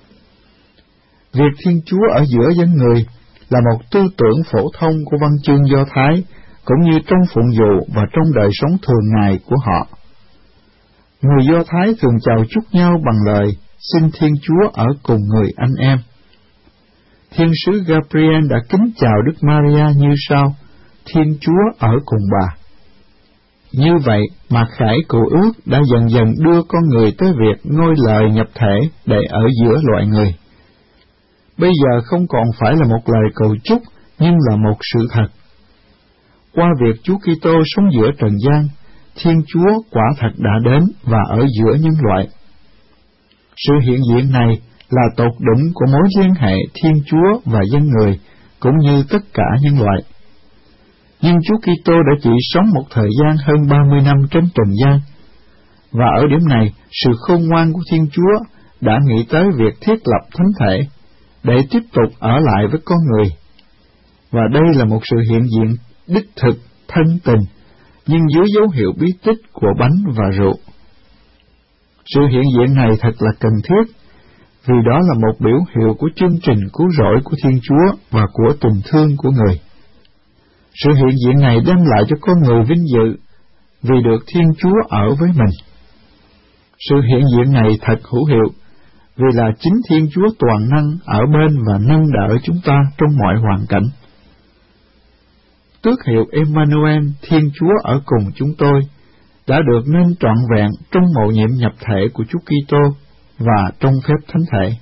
Việc Thiên Chúa ở giữa dân người là một tư tưởng phổ thông của văn chương Do Thái, cũng như trong phụng vụ và trong đời sống thường ngày của họ. Người Do Thái thường chào chúc nhau bằng lời xin Thiên Chúa ở cùng người anh em. Thiên sứ Gabriel đã kính chào Đức Maria như sau: Thiên Chúa ở cùng bà. Như vậy, mặc khải cựu ước đã dần dần đưa con người tới việc ngôi lời nhập thể để ở giữa loại người. Bây giờ không còn phải là một lời cầu chúc, nhưng là một sự thật. Qua việc Chúa Kitô sống giữa trần gian, Thiên Chúa quả thật đã đến và ở giữa nhân loại. Sự hiện diện này là tột đỉnh của mối liên hệ Thiên Chúa và dân người, cũng như tất cả nhân loại. Nhưng Chúa Kitô đã chỉ sống một thời gian hơn ba mươi năm trên trần gian, và ở điểm này, sự khôn ngoan của Thiên Chúa đã nghĩ tới việc thiết lập thánh thể, để tiếp tục ở lại với con người. Và đây là một sự hiện diện đích thực, thân tình, nhưng dưới dấu hiệu bí tích của bánh và rượu. Sự hiện diện này thật là cần thiết, vì đó là một biểu hiệu của chương trình cứu rỗi của Thiên Chúa và của tình thương của người. Sự hiện diện này đem lại cho con người vinh dự, vì được Thiên Chúa ở với mình. Sự hiện diện này thật hữu hiệu, vì là chính Thiên Chúa toàn năng ở bên và nâng đỡ chúng ta trong mọi hoàn cảnh. Tước hiệu Emmanuel, Thiên Chúa ở cùng chúng tôi, đã được nên trọn vẹn trong mầu nhiệm nhập thể của Chúa Kitô và trong phép thánh thể.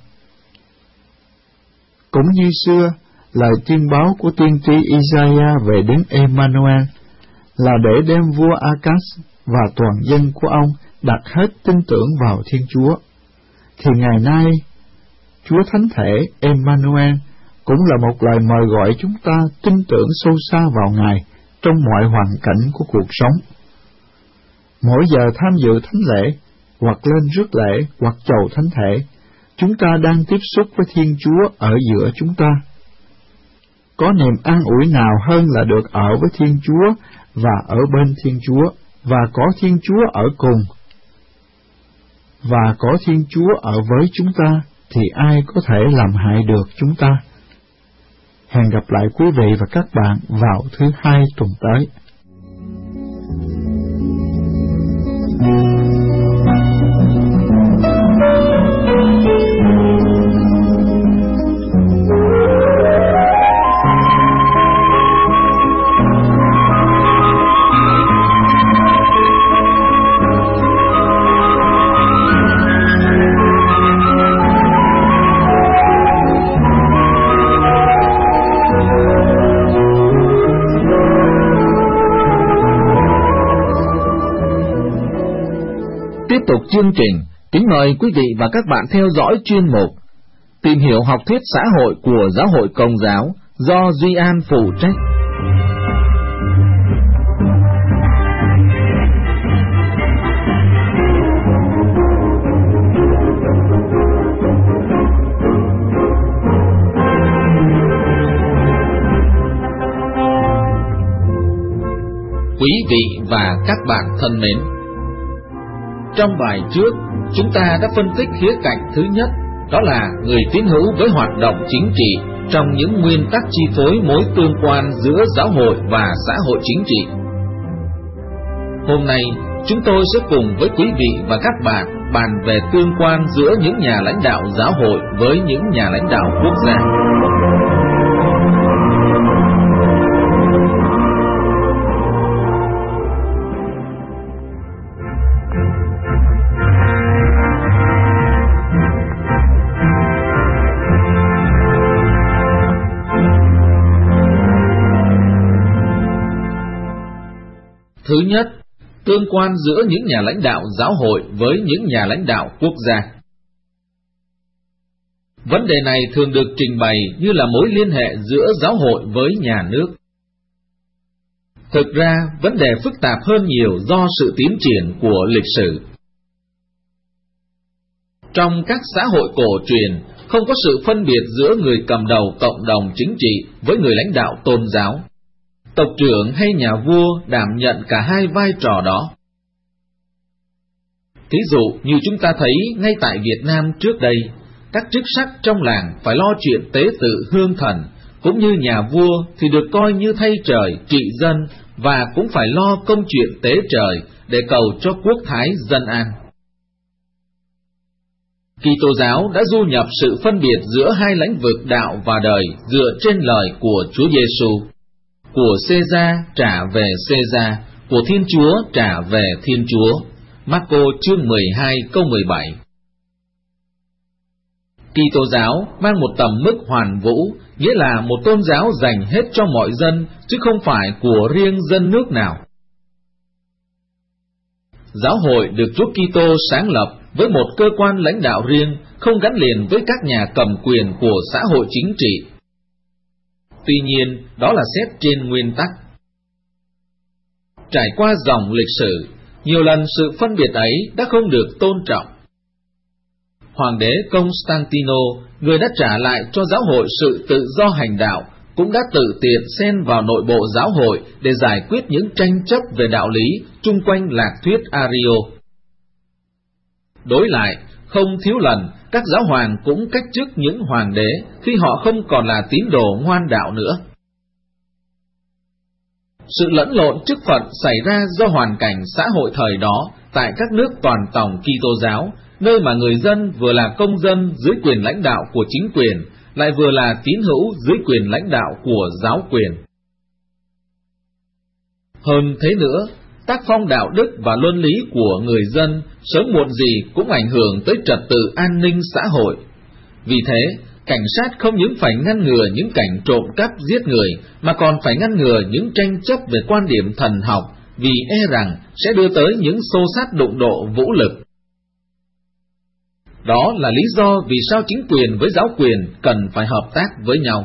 Cũng như xưa, lời tuyên báo của tiên tri Isaiah về đến Emmanuel là để đem vua Acaz và toàn dân của ông đặt hết tin tưởng vào Thiên Chúa, thì ngày nay, Chúa Thánh Thể Emmanuel cũng là một lời mời gọi chúng ta tin tưởng sâu xa vào Ngài trong mọi hoàn cảnh của cuộc sống. Mỗi giờ tham dự thánh lễ, hoặc lên rước lễ, hoặc chầu thánh thể, chúng ta đang tiếp xúc với Thiên Chúa ở giữa chúng ta. Có niềm an ủi nào hơn là được ở với Thiên Chúa và ở bên Thiên Chúa, và có Thiên Chúa ở cùng, và có Thiên Chúa ở với chúng ta, thì ai có thể làm hại được chúng ta? Hẹn gặp lại quý vị và các bạn vào thứ hai tuần tới. Tiếp tục chương trình, kính mời quý vị và các bạn theo dõi chuyên mục Tìm hiểu học thuyết xã hội của Giáo hội Công giáo do Duy An phụ trách. Quý vị và các bạn thân mến, trong bài trước, chúng ta đã phân tích khía cạnh thứ nhất, đó là người tín hữu với hoạt động chính trị trong những nguyên tắc chi phối mối tương quan giữa giáo hội và xã hội chính trị. Hôm nay, chúng tôi sẽ cùng với quý vị và các bạn bàn về tương quan giữa những nhà lãnh đạo giáo hội với những nhà lãnh đạo quốc gia. Thứ nhất, tương quan giữa những nhà lãnh đạo giáo hội với những nhà lãnh đạo quốc gia. Vấn đề này thường được trình bày như là mối liên hệ giữa giáo hội với nhà nước. Thực ra, vấn đề phức tạp hơn nhiều do sự tiến triển của lịch sử. Trong các xã hội cổ truyền, không có sự phân biệt giữa người cầm đầu cộng đồng chính trị với người lãnh đạo tôn giáo. Tộc trưởng hay nhà vua đảm nhận cả hai vai trò đó. Thí dụ như chúng ta thấy ngay tại Việt Nam trước đây, các chức sắc trong làng phải lo chuyện tế tự hương thần, cũng như nhà vua thì được coi như thay trời trị dân và cũng phải lo công chuyện tế trời để cầu cho quốc thái dân an. Kitô giáo đã du nhập sự phân biệt giữa hai lĩnh vực đạo và đời dựa trên lời của Chúa Giêsu. Của Caesar trả về Caesar, của Thiên Chúa trả về Thiên Chúa. Marco chương mười hai câu mười bảy. Kitô giáo mang một tầm mức hoàn vũ, nghĩa là một tôn giáo dành hết cho mọi dân, chứ không phải của riêng dân nước nào. Giáo hội được Chúa Kitô sáng lập với một cơ quan lãnh đạo riêng, không gắn liền với các nhà cầm quyền của xã hội chính trị. Tuy nhiên, đó là xét trên nguyên tắc. Trải qua dòng lịch sử, nhiều lần sự phân biệt ấy đã không được tôn trọng. Hoàng đế Constantino, người đã trả lại cho giáo hội sự tự do hành đạo, cũng đã tự tiện xen vào nội bộ giáo hội để giải quyết những tranh chấp về đạo lý chung quanh lạc thuyết Ario. Đối lại, không thiếu lần, các giáo hoàng cũng cách chức những hoàng đế khi họ không còn là tín đồ ngoan đạo nữa. Sự lẫn lộn chức phận xảy ra do hoàn cảnh xã hội thời đó tại các nước toàn tòng Kitô giáo, nơi mà người dân vừa là công dân dưới quyền lãnh đạo của chính quyền, lại vừa là tín hữu dưới quyền lãnh đạo của giáo quyền. Hơn thế nữa, tác phong đạo đức và luân lý của người dân sớm muộn gì cũng ảnh hưởng tới trật tự an ninh xã hội. Vì thế, cảnh sát không những phải ngăn ngừa những cảnh trộm cắp giết người, mà còn phải ngăn ngừa những tranh chấp về quan điểm thần học, vì e rằng sẽ đưa tới những xô xát đụng độ vũ lực. Đó là lý do vì sao chính quyền với giáo quyền cần phải hợp tác với nhau.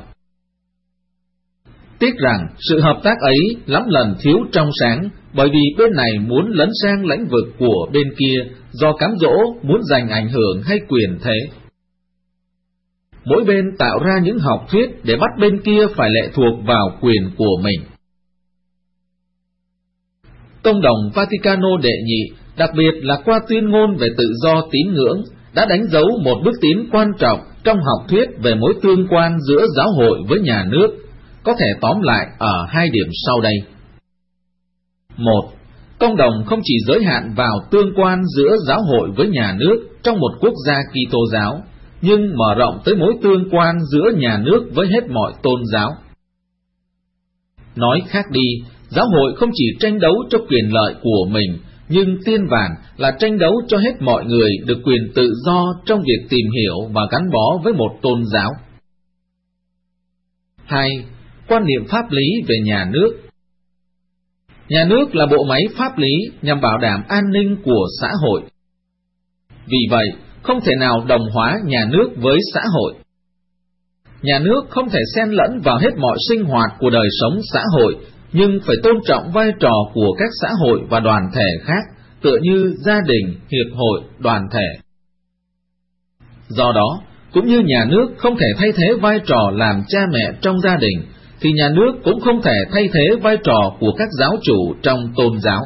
Tiếc rằng sự hợp tác ấy lắm lần thiếu trong sáng, bởi vì bên này muốn lấn sang lĩnh vực của bên kia do cám dỗ muốn giành ảnh hưởng hay quyền thế. Mỗi bên tạo ra những học thuyết để bắt bên kia phải lệ thuộc vào quyền của mình. Tông đồng Vaticano đệ nhị, đặc biệt là qua tuyên ngôn về tự do tín ngưỡng, đã đánh dấu một bước tiến quan trọng trong học thuyết về mối tương quan giữa giáo hội với nhà nước, có thể tóm lại ở hai điểm sau đây. Một, công đồng không chỉ giới hạn vào tương quan giữa giáo hội với nhà nước trong một quốc gia Kitô giáo, nhưng mở rộng tới mối tương quan giữa nhà nước với hết mọi tôn giáo. Nói khác đi, giáo hội không chỉ tranh đấu cho quyền lợi của mình, nhưng tiên vàn là tranh đấu cho hết mọi người được quyền tự do trong việc tìm hiểu và gắn bó với một tôn giáo. Hai, quan niệm pháp lý về nhà nước. Nhà nước là bộ máy pháp lý nhằm bảo đảm an ninh của xã hội. Vì vậy, không thể nào đồng hóa nhà nước với xã hội. Nhà nước không thể xen lẫn vào hết mọi sinh hoạt của đời sống xã hội, nhưng phải tôn trọng vai trò của các xã hội và đoàn thể khác, tựa như gia đình, hiệp hội, đoàn thể. Do đó, cũng như nhà nước không thể thay thế vai trò làm cha mẹ trong gia đình, thì nhà nước cũng không thể thay thế vai trò của các giáo chủ trong tôn giáo.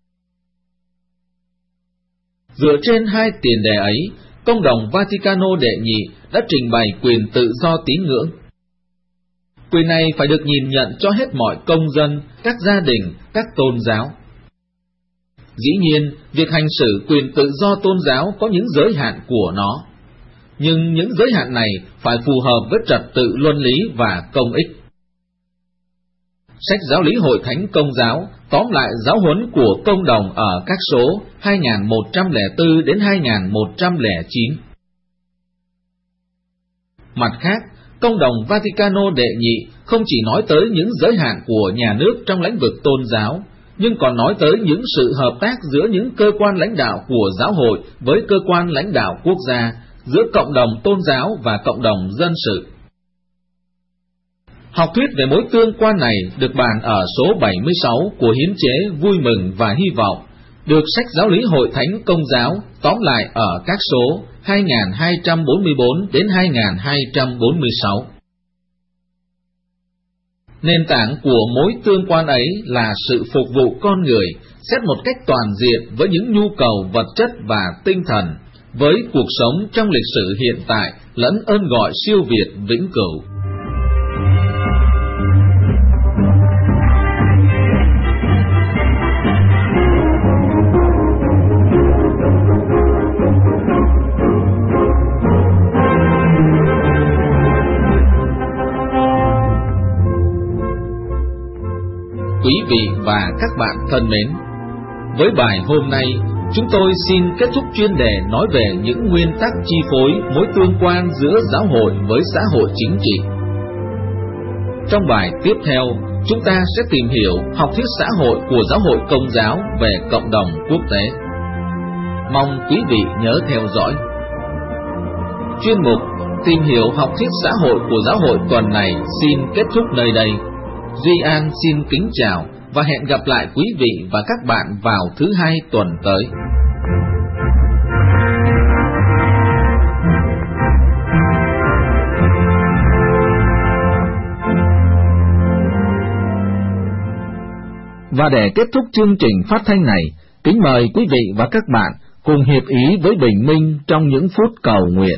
Dựa trên hai tiền đề ấy, Công đồng Vaticano đệ nhị đã trình bày quyền tự do tín ngưỡng. Quyền này phải được nhìn nhận cho hết mọi công dân, các gia đình, các tôn giáo. Dĩ nhiên, việc hành xử quyền tự do tôn giáo có những giới hạn của nó, nhưng những giới hạn này phải phù hợp với trật tự luân lý và công ích. Sách Giáo lý Hội Thánh Công giáo tóm lại giáo huấn của công đồng ở các số hai nghìn một trăm lẻ bốn đến hai nghìn một trăm lẻ chín. Mặt khác, Công đồng Vaticano đệ nhị không chỉ nói tới những giới hạn của nhà nước trong lĩnh vực tôn giáo, nhưng còn nói tới những sự hợp tác giữa những cơ quan lãnh đạo của giáo hội với cơ quan lãnh đạo quốc gia, giữa cộng đồng tôn giáo và cộng đồng dân sự. Học thuyết về mối tương quan này được bàn ở số bảy mươi sáu của Hiến chế Vui mừng và Hy vọng, được sách Giáo lý Hội Thánh Công giáo tóm lại ở các số hai nghìn hai trăm bốn mươi bốn đến hai nghìn hai trăm bốn mươi sáu. Nền tảng của mối tương quan ấy là sự phục vụ con người, xét một cách toàn diện với những nhu cầu vật chất và tinh thần, với cuộc sống trong lịch sử hiện tại lẫn ơn gọi siêu việt vĩnh cửu. Quý vị và các bạn thân mến, với bài hôm nay, chúng tôi xin kết thúc chuyên đề nói về những nguyên tắc chi phối mối tương quan giữa giáo hội với xã hội chính trị. Trong bài tiếp theo, chúng ta sẽ tìm hiểu học thuyết xã hội của giáo hội Công giáo về cộng đồng quốc tế. Mong quý vị nhớ theo dõi. Chuyên mục Tìm hiểu học thuyết xã hội của giáo hội tuần này xin kết thúc nơi đây. Duy An xin kính chào và hẹn gặp lại quý vị và các bạn vào thứ hai tuần tới. Và để kết thúc chương trình phát thanh này, kính mời quý vị và các bạn cùng hiệp ý với Bình Minh trong những phút cầu nguyện.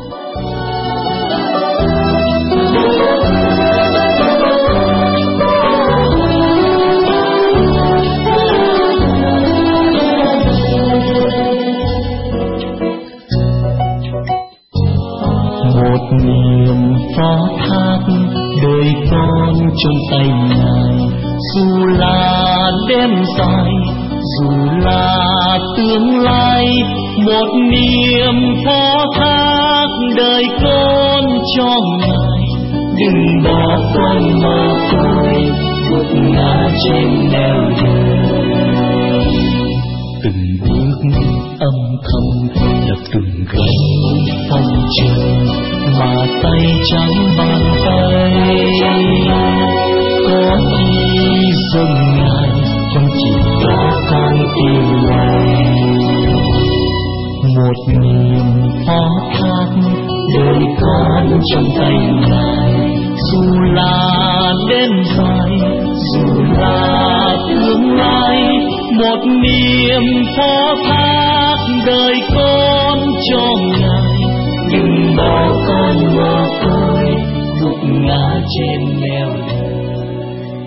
Một niềm phó thác đời con trong tay Ngài, dù là đêm dài, dù là tương lai. Một niềm phó thác đời con cho Ngài, đừng bỏ con mơ tôi vượt ngã trên nẻo đường. Từng bước âm thầm là từng gánh phong trần mà tay trắng bàn tay. Có khi dâng Ngài trong chỉ có con tim này. Một niềm phó thác đời con trong tay Ngài, dù là đêm dài, dù là tương lai. Một niềm phó thác đời con cho Ngài, đừng bỏ con mồ côi gục ngã trên nẻo đường.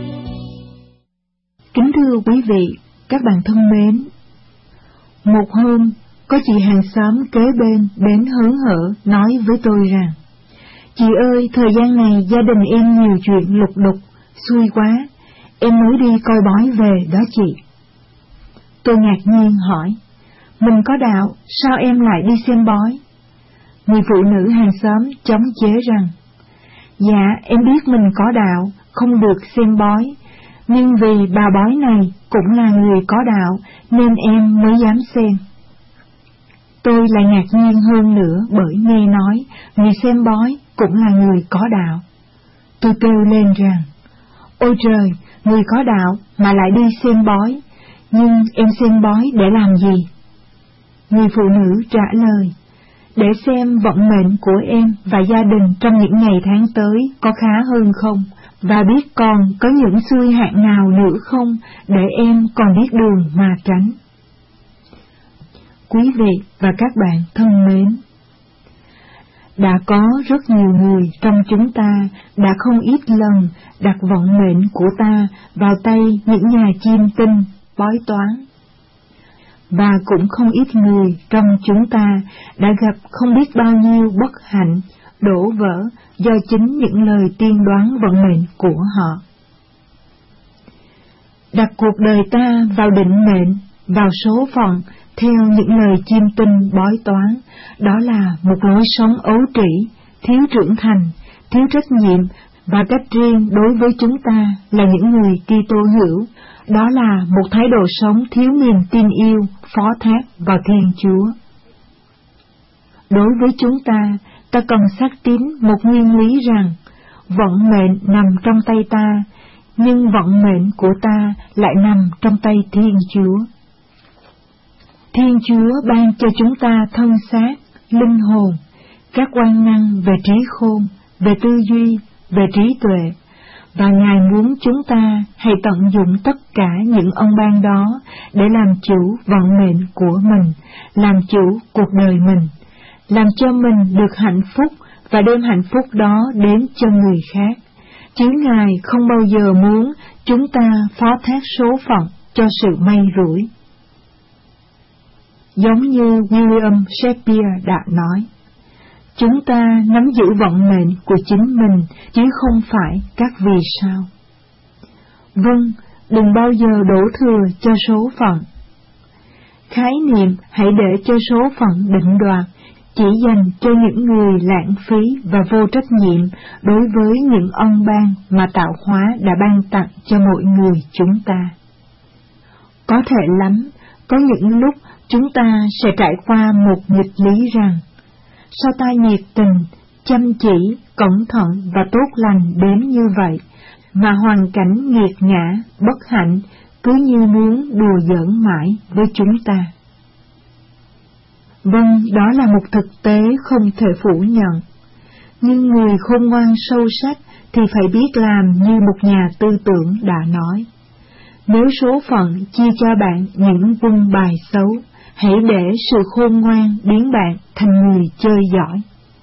Kính thưa quý vị, các bạn thân mến, một hôm có chị hàng xóm kế bên đến hớn hở nói với tôi rằng: "Chị ơi, thời gian này gia đình em nhiều chuyện lục đục, xui quá, em mới đi coi bói về đó chị." Tôi ngạc nhiên hỏi: "Mình có đạo, sao em lại đi xem bói?" Người phụ nữ hàng xóm chống chế rằng: "Dạ, em biết mình có đạo, không được xem bói, nhưng vì bà bói này cũng là người có đạo nên em mới dám xem." Tôi lại ngạc nhiên hơn nữa bởi nghe nói người xem bói cũng là người có đạo. Tôi kêu lên rằng: "Ôi trời, người có đạo mà lại đi xem bói, nhưng em xem bói để làm gì?" Người phụ nữ trả lời: "Để xem vận mệnh của em và gia đình trong những ngày tháng tới có khá hơn không, và biết còn có những xui hạn nào nữa không, để em còn biết đường mà tránh. Quý vị và các bạn thân mến, đã có rất nhiều người trong chúng ta đã không ít lần đặt vận mệnh của ta vào tay những nhà chiêm tinh, bói toán. Và cũng không ít người trong chúng ta đã gặp không biết bao nhiêu bất hạnh, đổ vỡ do chính những lời tiên đoán vận mệnh của họ. Đặt cuộc đời ta vào định mệnh, vào số phận, theo những lời chiêm tinh bói toán, đó là một lối sống ấu trĩ, thiếu trưởng thành, thiếu trách nhiệm, và cách riêng đối với chúng ta là những người Kitô hữu, đó là một thái độ sống thiếu niềm tin yêu, phó thác vào Thiên Chúa. Đối với chúng ta, ta cần xác tín một nguyên lý rằng, vận mệnh nằm trong tay ta, nhưng vận mệnh của ta lại nằm trong tay Thiên Chúa. Thiên Chúa ban cho chúng ta thân xác, linh hồn, các quan năng về trí khôn, về tư duy, về trí tuệ, và Ngài muốn chúng ta hãy tận dụng tất cả những ân ban đó để làm chủ vận mệnh của mình, làm chủ cuộc đời mình, làm cho mình được hạnh phúc và đem hạnh phúc đó đến cho người khác, chứ Ngài không bao giờ muốn chúng ta phó thác số phận cho sự may rủi. Giống như William Shakespeare đã nói, chúng ta nắm giữ vận mệnh của chính mình, chứ không phải các vì sao. Vâng, đừng bao giờ đổ thừa cho số phận. Khái niệm hãy để cho số phận định đoạt chỉ dành cho những người lãng phí và vô trách nhiệm đối với những ân ban mà tạo hóa đã ban tặng cho mỗi người chúng ta. Có thể lắm, có những lúc chúng ta sẽ trải qua một nghịch lý rằng, sao ta nhiệt tình, chăm chỉ, cẩn thận và tốt lành đến như vậy, mà hoàn cảnh nghiệt ngã, bất hạnh cứ như muốn đùa giỡn mãi với chúng ta. Vâng, đó là một thực tế không thể phủ nhận, nhưng người khôn ngoan sâu sắc thì phải biết làm như một nhà tư tưởng đã nói. Nếu số phận chia cho bạn những quân bài xấu, hãy để sự khôn ngoan biến bạn thành người chơi giỏi.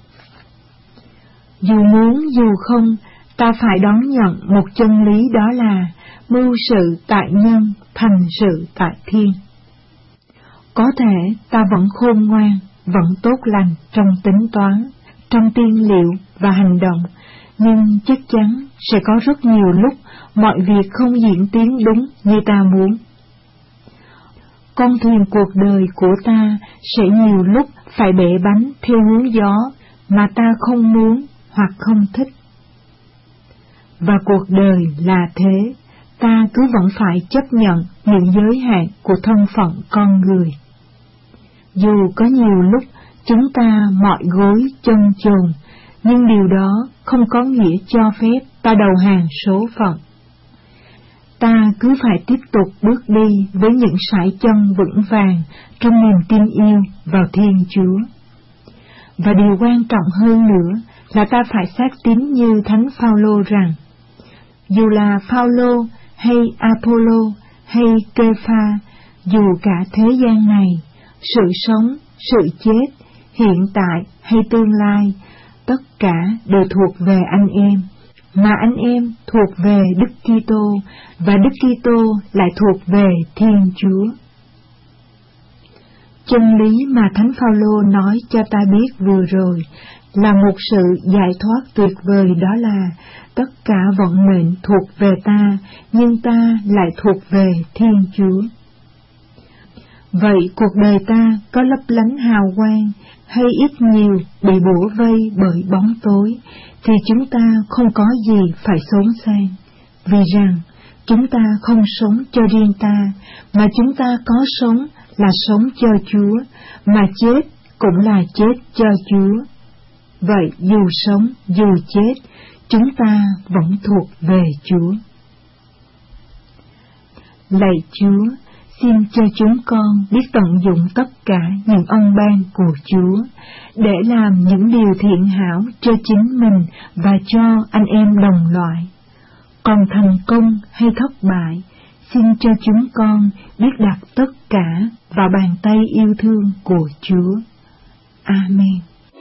Dù muốn dù không, ta phải đón nhận một chân lý, đó là mưu sự tại nhân, thành sự tại thiên. Có thể ta vẫn khôn ngoan, vẫn tốt lành trong tính toán, trong tiên liệu và hành động, nhưng chắc chắn sẽ có rất nhiều lúc mọi việc không diễn tiến đúng như ta muốn. Con thuyền cuộc đời của ta sẽ nhiều lúc phải bẻ bánh theo hướng gió mà ta không muốn hoặc không thích. Và cuộc đời là thế, ta cứ vẫn phải chấp nhận những giới hạn của thân phận con người. Dù có nhiều lúc chúng ta mỏi gối chân chồn, nhưng điều đó không có nghĩa cho phép ta đầu hàng số phận. Ta cứ phải tiếp tục bước đi với những sải chân vững vàng trong niềm tin yêu vào Thiên Chúa. Và điều quan trọng hơn nữa là ta phải xác tín như Thánh Phaolô rằng, dù là Phaolô hay Apollo hay Kepha, dù cả thế gian này, sự sống, sự chết, hiện tại hay tương lai, tất cả đều thuộc về anh em, mà anh em thuộc về Đức Kitô, và Đức Kitô lại thuộc về Thiên Chúa. Chân lý mà Thánh Phaolô nói cho ta biết vừa rồi là một sự giải thoát tuyệt vời, đó là tất cả vận mệnh thuộc về ta, nhưng ta lại thuộc về Thiên Chúa. Vậy cuộc đời ta có lấp lánh hào quang, hay ít nhiều bị bủa vây bởi bóng tối, thì chúng ta không có gì phải xốn xang, vì rằng chúng ta không sống cho riêng ta, mà chúng ta có sống là sống cho Chúa, mà chết cũng là chết cho Chúa. Vậy dù sống, dù chết, chúng ta vẫn thuộc về Chúa. Lạy Chúa, xin cho chúng con biết tận dụng tất cả những ân ban của Chúa, để làm những điều thiện hảo cho chính mình và cho anh em đồng loại. Còn thành công hay thất bại, xin cho chúng con biết đặt tất cả vào bàn tay yêu thương của Chúa. Amen.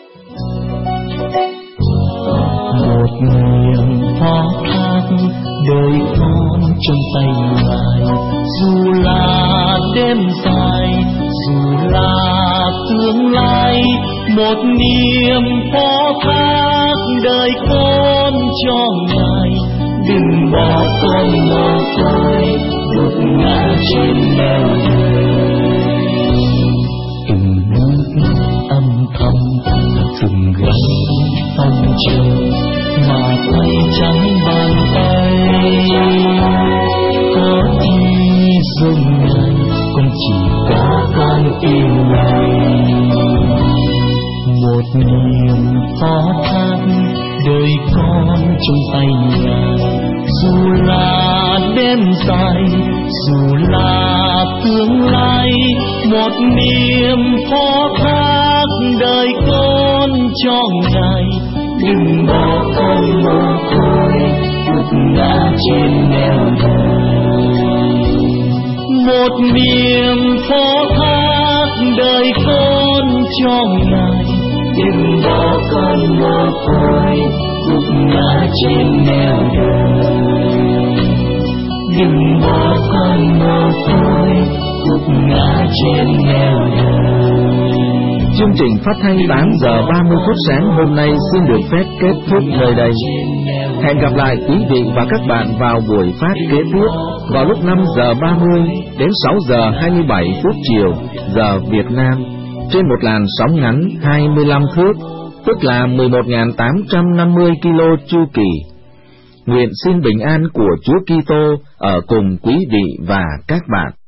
Một niềm phó thác đời con trong tay Ngài, dù là đêm dài, dù là tương lai. Một niềm phó thác đời con cho Ngài, đừng bỏ con mồ côi gục ngã trên nẻo đường. Từng bước âm thầm, từng gánh phong trần mà tay trắng bàn tay. Có khi dùng Ngài, con chỉ có con yêu Ngài. Một niềm phó thác đời con trong tay Ngài, dù là đêm dài, dù là tương lai. Một niềm phó thác đời con cho Ngài, đừng bỏ con mồ côi gục ngã trên nẻo đường. Một niềm phó thác đời con cho Ngài, đừng bỏ con mồ côi gục ngã trên nẻo đường. Đừng bỏ con mồ côi gục ngã trên nẻo đường. Chương trình phát thanh tám giờ ba mươi phút sáng hôm nay xin được phép kết thúc nơi đây. Hẹn gặp lại quý vị và các bạn vào buổi phát kế tiếp vào lúc năm giờ ba mươi đến sáu giờ hai mươi bảy phút chiều giờ Việt Nam trên một làn sóng ngắn hai mươi lăm thước, tức là mười một nghìn tám trăm năm mươi ki lô chu kỳ. Nguyện xin bình an của Chúa Kitô ở cùng quý vị và các bạn.